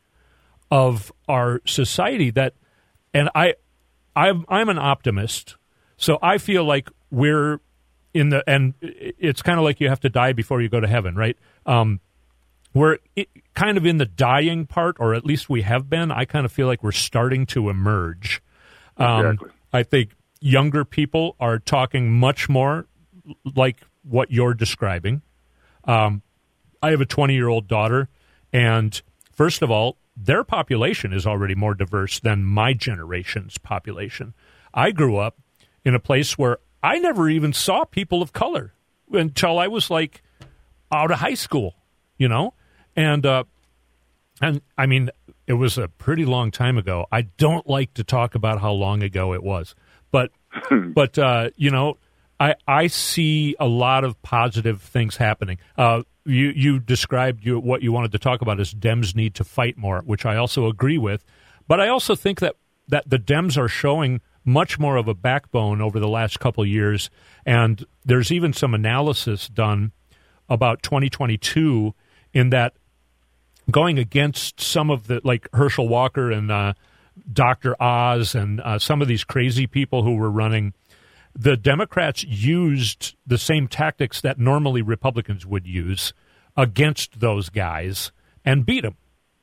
of our society that, and I, I'm I'm an optimist, so I feel like we're in the, and it's kind of like you have to die before you go to heaven, right? Um, we're it, kind of in the dying part, or at least we have been. I kind of feel like we're starting to emerge. Um, Exactly. I think younger people are talking much more like what you're describing. Um, I have a twenty-year-old daughter, and first of all, their population is already more diverse than my generation's population. I grew up in a place where I never even saw people of color until I was like out of high school, you know? And, uh, and I mean, it was a pretty long time ago. I don't like to talk about how long ago it was, but, but, uh, you know, I, I see a lot of positive things happening. Uh, you, you described you, what you wanted to talk about as Dems need to fight more, which I also agree with. But I also think that, that the Dems are showing much more of a backbone over the last couple of years. And there's even some analysis done about twenty twenty-two in that going against some of the, like Herschel Walker and uh, Doctor Oz and uh, some of these crazy people who were running, the Democrats used the same tactics that normally Republicans would use against those guys and beat them.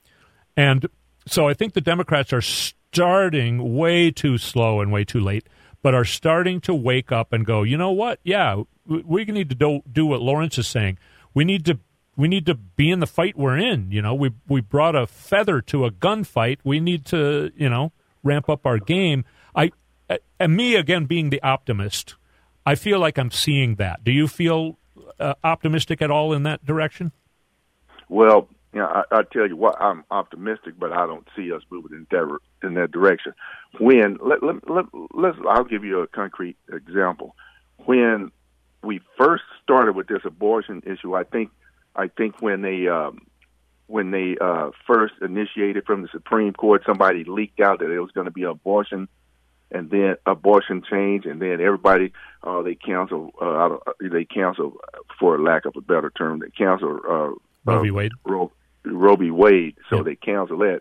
And so I think the Democrats are starting way too slow and way too late, but are starting to wake up and go, you know what? Yeah, we need to do, do what Lawrence is saying. We need to we need to be in the fight we're in. You know, we we brought a feather to a gunfight. We need to, you know, ramp up our game. I and me again being the optimist, I feel like I'm seeing that. Do you feel uh, optimistic at all in that direction? Well, you know, I, I tell you what, I'm optimistic, but I don't see us moving in that in that direction. When let let, let let's, I'll give you a concrete example. When we first started with this abortion issue, I think I think when they um, when they uh, first initiated from the Supreme Court, somebody leaked out that it was going to be abortion. And then abortion change, and then everybody uh, they cancel. Uh, they cancel, for lack of a better term, they cancel uh, Roe v. Wade. Uh, Roe, Roe v. Wade. So yeah. they cancel that,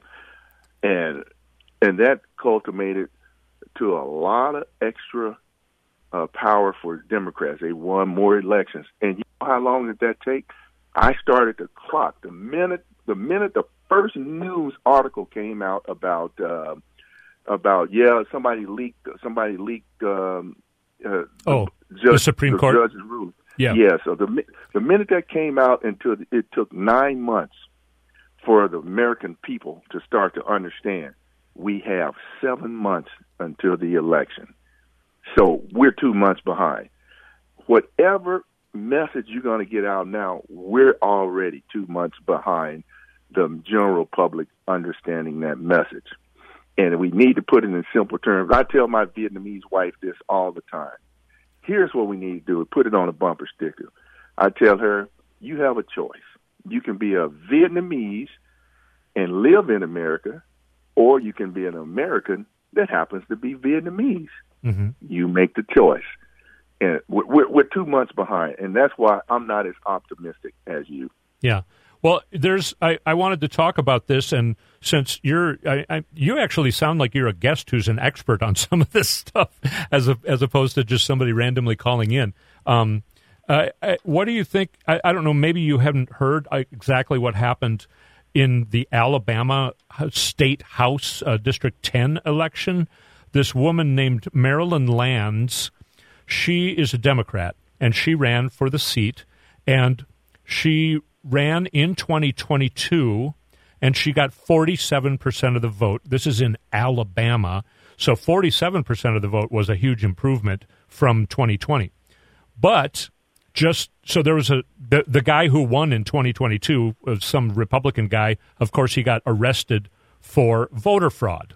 and and that culminated to a lot of extra uh, power for Democrats. They won more elections, and you know how long did that take? I started the clock the minute the minute the first news article came out about. Uh, About yeah, somebody leaked. Somebody leaked. Um, uh, oh, the, judge, the Supreme the Court judge's ruling. Yeah, yeah. So the the minute that came out, until it took nine months for the American people to start to understand. We have seven months until the election, so we're two months behind. Whatever message you're going to get out now, we're already two months behind the general public understanding that message. And we need to put it in simple terms. I tell my Vietnamese wife this all the time. Here's what we need to do. Put it on a bumper sticker. I tell her, you have a choice. You can be a Vietnamese and live in America, or you can be an American that happens to be Vietnamese. Mm-hmm. You make the choice. And we're, we're two months behind, and that's why I'm not as optimistic as you. Yeah. Well, there's. I, I wanted to talk about this, and since you're, I, I, you actually sound like you're a guest who's an expert on some of this stuff, as a, as opposed to just somebody randomly calling in. Um, Uh, what do you think? I, I don't know. Maybe you haven't heard exactly what happened in the Alabama State House uh, District ten election. This woman named Marilyn Lands, she is a Democrat, and she ran for the seat, and she ran in twenty twenty-two, and she got forty-seven percent of the vote. This is in Alabama, so forty-seven percent of the vote was a huge improvement from twenty twenty. But just so there was a the, the guy who won in twenty twenty-two was some Republican guy. Of course, he got arrested for voter fraud.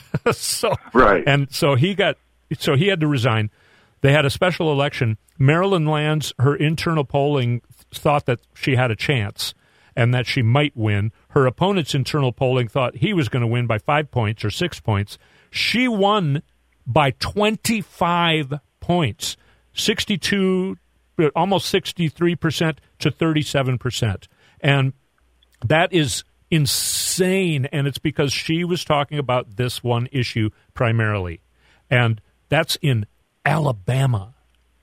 so right, and so he got so he had to resign. They had a special election. Marilyn Lands, her internal polling thought that she had a chance and that she might win. Her opponent's internal polling thought he was going to win by five points or six points. She won by twenty-five points, sixty-two, almost sixty-three percent to thirty-seven percent. And that is insane, and it's because she was talking about this one issue primarily. And that's in Alabama.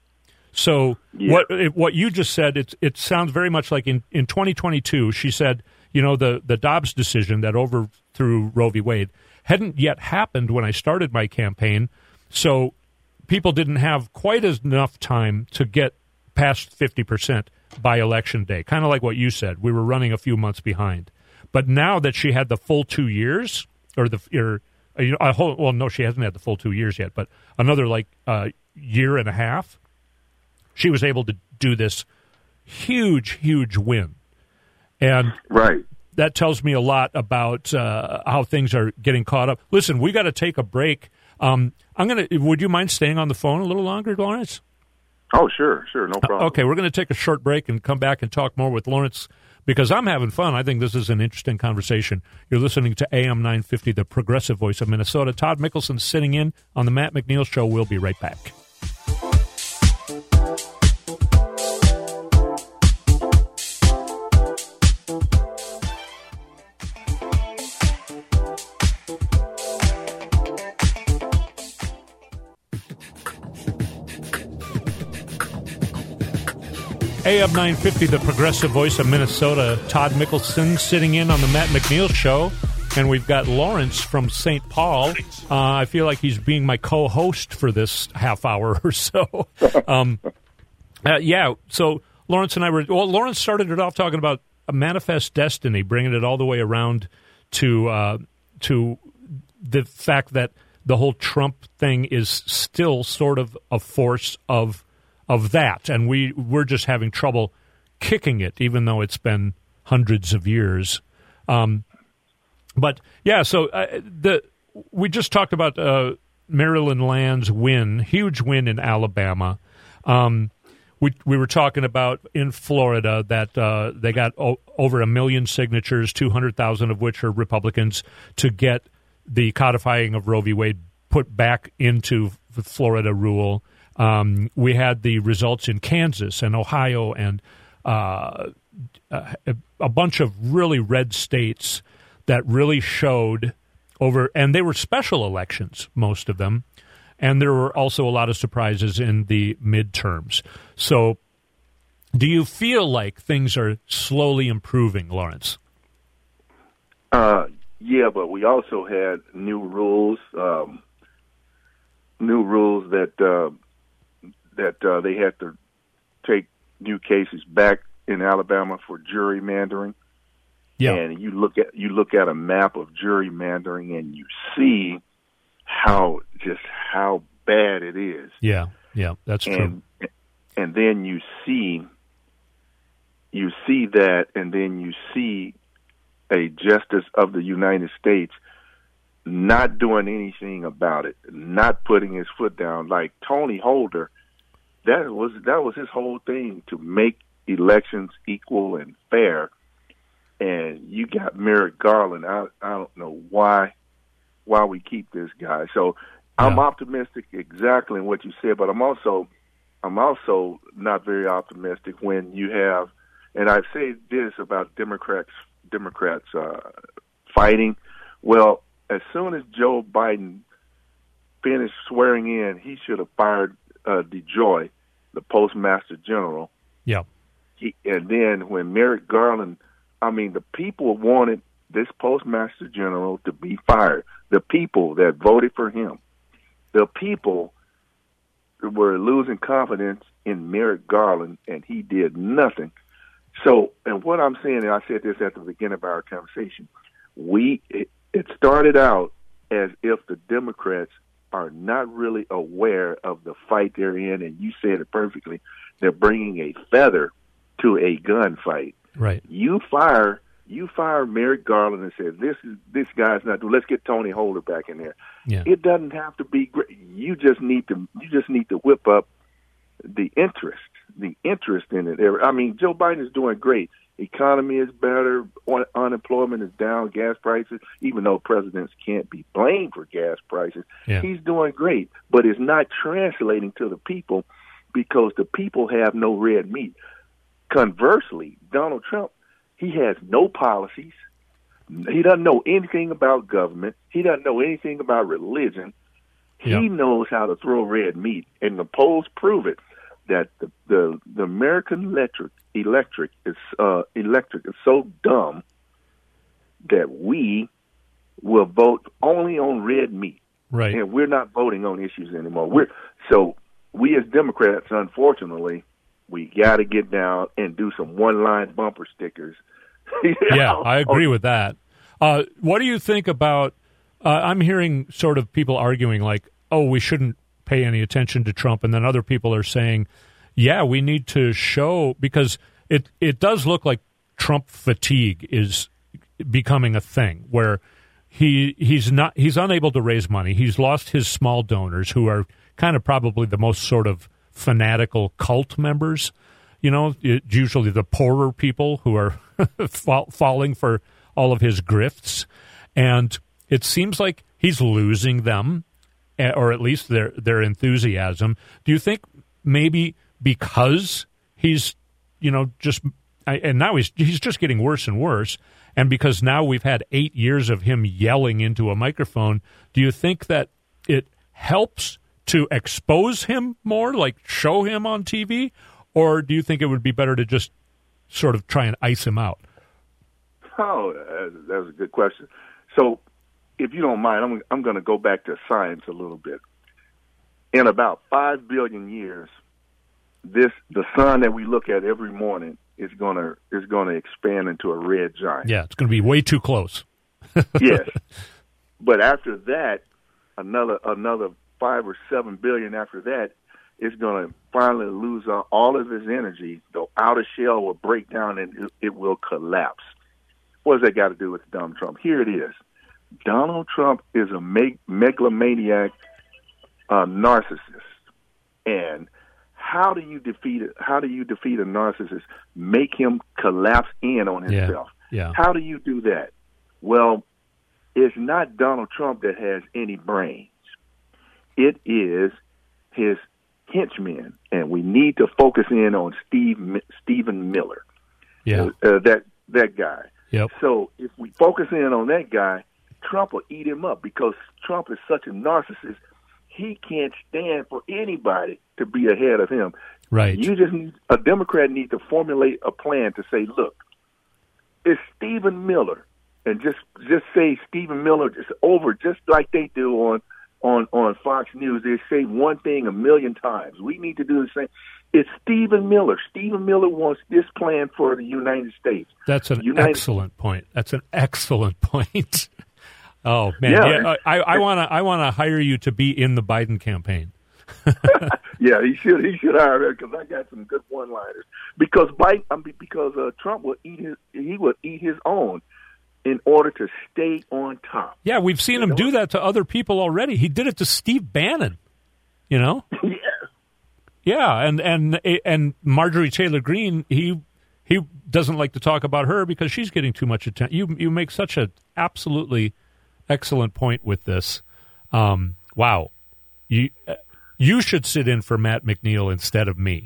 So yeah. what what you just said, it, it sounds very much like in, in twenty twenty-two, she said, you know, the, the Dobbs decision that overthrew Roe v. Wade hadn't yet happened when I started my campaign, so people didn't have quite as enough time to get past fifty percent by Election Day, kind of like what you said. We were running a few months behind. But now that she had the full two years, or the or, you know, a whole, well, no, she hasn't had the full two years yet, but another like uh, year and a half, she was able to do this huge, huge win. And right. that tells me a lot about uh, how things are getting caught up. Listen, we got to take a break. Um, I'm gonna. Would you mind staying on the phone a little longer, Lawrence? Oh, sure, sure, no problem. Uh, okay, we're going to take a short break and come back and talk more with Lawrence, because I'm having fun. I think this is an interesting conversation. You're listening to A M nine fifty, the progressive voice of Minnesota. Todd Mickelson sitting in on the Matt McNeil Show. We'll be right back. A M nine fifty, the progressive voice of Minnesota. Todd Mickelson sitting in on the Matt McNeil Show. And we've got Lawrence from Saint Paul. Uh, I feel like he's being my co-host for this half hour or so. Um, uh, yeah, so Lawrence and I were... Well, Lawrence started it off talking about a manifest destiny, bringing it all the way around to uh, to the fact that the whole Trump thing is still sort of a force of... of that, and we, we're just having trouble kicking it, even though it's been hundreds of years. Um, but, yeah, so uh, the we just talked about uh, Marilyn Land's win, huge win in Alabama. Um, we we were talking about in Florida that uh, they got o- over a million signatures, two hundred thousand of which are Republicans, to get the codifying of Roe v. Wade put back into the Florida rule. Um, we had the results in Kansas and Ohio and uh, a, a bunch of really red states that really showed over, and they were special elections, most of them, and there were also a lot of surprises in the midterms. So do you feel like things are slowly improving, Lawrence? Uh, yeah, but we also had new rules, um, new rules that... Uh, that uh, they had to take new cases back in Alabama for gerrymandering. Yeah. And you look at you look at a map of gerrymandering and you see how just how bad it is. Yeah, yeah, that's true. And, and then you see you see that and then you see a justice of the United States not doing anything about it, not putting his foot down, like Tony Holder. That was that was his whole thing, to make elections equal and fair. And you got Merrick Garland. I I don't know why why we keep this guy. So yeah. I'm optimistic exactly in what you said, but I'm also I'm also not very optimistic when you have, and I've said this about Democrats Democrats uh, fighting. Well, as soon as Joe Biden finished swearing in, he should have fired Uh, DeJoy, the Postmaster General, Yeah. He, and then when Merrick Garland, I mean, the people wanted this Postmaster General to be fired. The people that voted for him, the people were losing confidence in Merrick Garland, and he did nothing. So, and what I'm saying, and I said this at the beginning of our conversation, we it, it started out as if the Democrats are not really aware of the fight they're in, and you said it perfectly. They're bringing a feather to a gunfight. Right. You fire, you fire Merrick Garland and say, "This is this guy's not. Let's get Tony Holder back in there." Yeah. It doesn't have to be great. You just need to. You just need to whip up the interest, the interest in it. I mean, Joe Biden is doing great. Economy is better. Un- unemployment is down. Gas prices, even though presidents can't be blamed for gas prices, yeah. he's doing great. But it's not translating to the people because the people have no red meat. Conversely, Donald Trump, he has no policies. He doesn't know anything about government. He doesn't know anything about religion. He yeah. knows how to throw red meat, and the polls prove it. That the the, the American electric electric is uh, electric is so dumb that we will vote only on red meat, right? And we're not voting on issues anymore. We're so we as Democrats, unfortunately, we got to get down and do some one-line bumper stickers. You know? Yeah, I agree with that. Uh, what do you think about? Uh, I'm hearing sort of people arguing like, "Oh, we shouldn't pay any attention to Trump," and then other people are saying, yeah, we need to show, because it, it does look like Trump fatigue is becoming a thing where he he's not he's unable to raise money. He's lost his small donors, who are kind of probably the most sort of fanatical cult members. You know, it's usually the poorer people who are fall, falling for all of his grifts, and it seems like he's losing them, or at least their their enthusiasm. Do you think maybe because he's, you know, just, and now he's he's just getting worse and worse, and because now we've had eight years of him yelling into a microphone, do you think that it helps to expose him more, like show him on T V, or do you think it would be better to just sort of try and ice him out? Oh, that was a good question. So, if you don't mind, I'm I'm going to go back to science a little bit. In about five billion years, this the sun that we look at every morning is going to is going to expand into a red giant. Yeah, it's going to be way too close. Yes, but after that, another another five or seven billion after that, it's going to finally lose all of its energy. The outer shell will break down and it, it will collapse. What does that got to do with Donald Trump? Here it is. Donald Trump is a meg- megalomaniac uh, narcissist, and how do you defeat it? How do you defeat a narcissist? Make him collapse in on himself. Yeah. Yeah. How do you do that? Well, it's not Donald Trump that has any brains. It is his henchmen, and we need to focus in on Steve Stephen Miller. Yeah, uh, that that guy. Yep. So if we focus in on that guy, Trump will eat him up because Trump is such a narcissist. He can't stand for anybody to be ahead of him. Right. You just need, a Democrat needs to formulate a plan to say, look, it's Stephen Miller, and just just say Stephen Miller just over, just like they do on on on Fox News. They say one thing a million times. We need to do the same. It's Stephen Miller. Stephen Miller wants this plan for the United States. That's an United- excellent point. That's an excellent point. Oh man, yeah, yeah I want to I want to hire you to be in the Biden campaign. Yeah, he should he should hire me because I got some good one-liners. Because Biden, I mean, because uh, Trump will eat his he will eat his own in order to stay on top. Yeah, we've seen you him know? do that to other people already. He did it to Steve Bannon. You know. Yeah. Yeah, and and and Marjorie Taylor Greene, he he doesn't like to talk about her because she's getting too much attention. You you make such an absolutely excellent point with this. Um, wow, you you should sit in for Matt McNeil instead of me.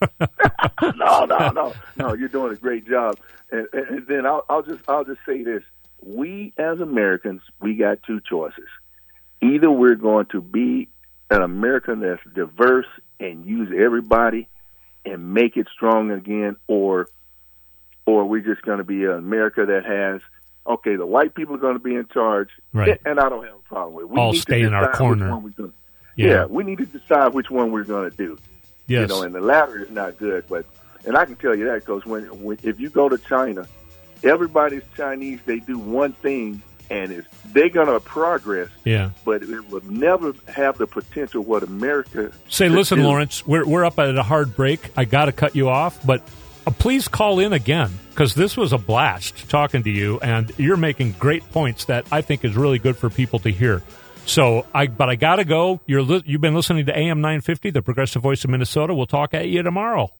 no, no, no, no. You're doing a great job. And, and then I'll, I'll just I'll just say this: we as Americans, we got two choices. Either we're going to be an American that's diverse and use everybody and make it strong again, or or we're just going to be an America that has, okay, the white people are going to be in charge, right. and I don't have a problem with it. We All need stay to in our decide corner. which one we're gonna, yeah. yeah, we need to decide which one we're going to do. Yes. You know, and the latter is not good, but and I can tell you that because when, when if you go to China, everybody's Chinese. They do one thing, and it's they're going to progress. Yeah. But it will never have the potential what America. Say, could listen, do. Lawrence, we're we're up at a hard break. I got to cut you off, but uh, please call in again because this was a blast talking to you, and you're making great points that I think is really good for people to hear. So, I but I got to go. You're li- you've been listening to A M nine fifty, the Progressive Voice of Minnesota. We'll talk at you tomorrow.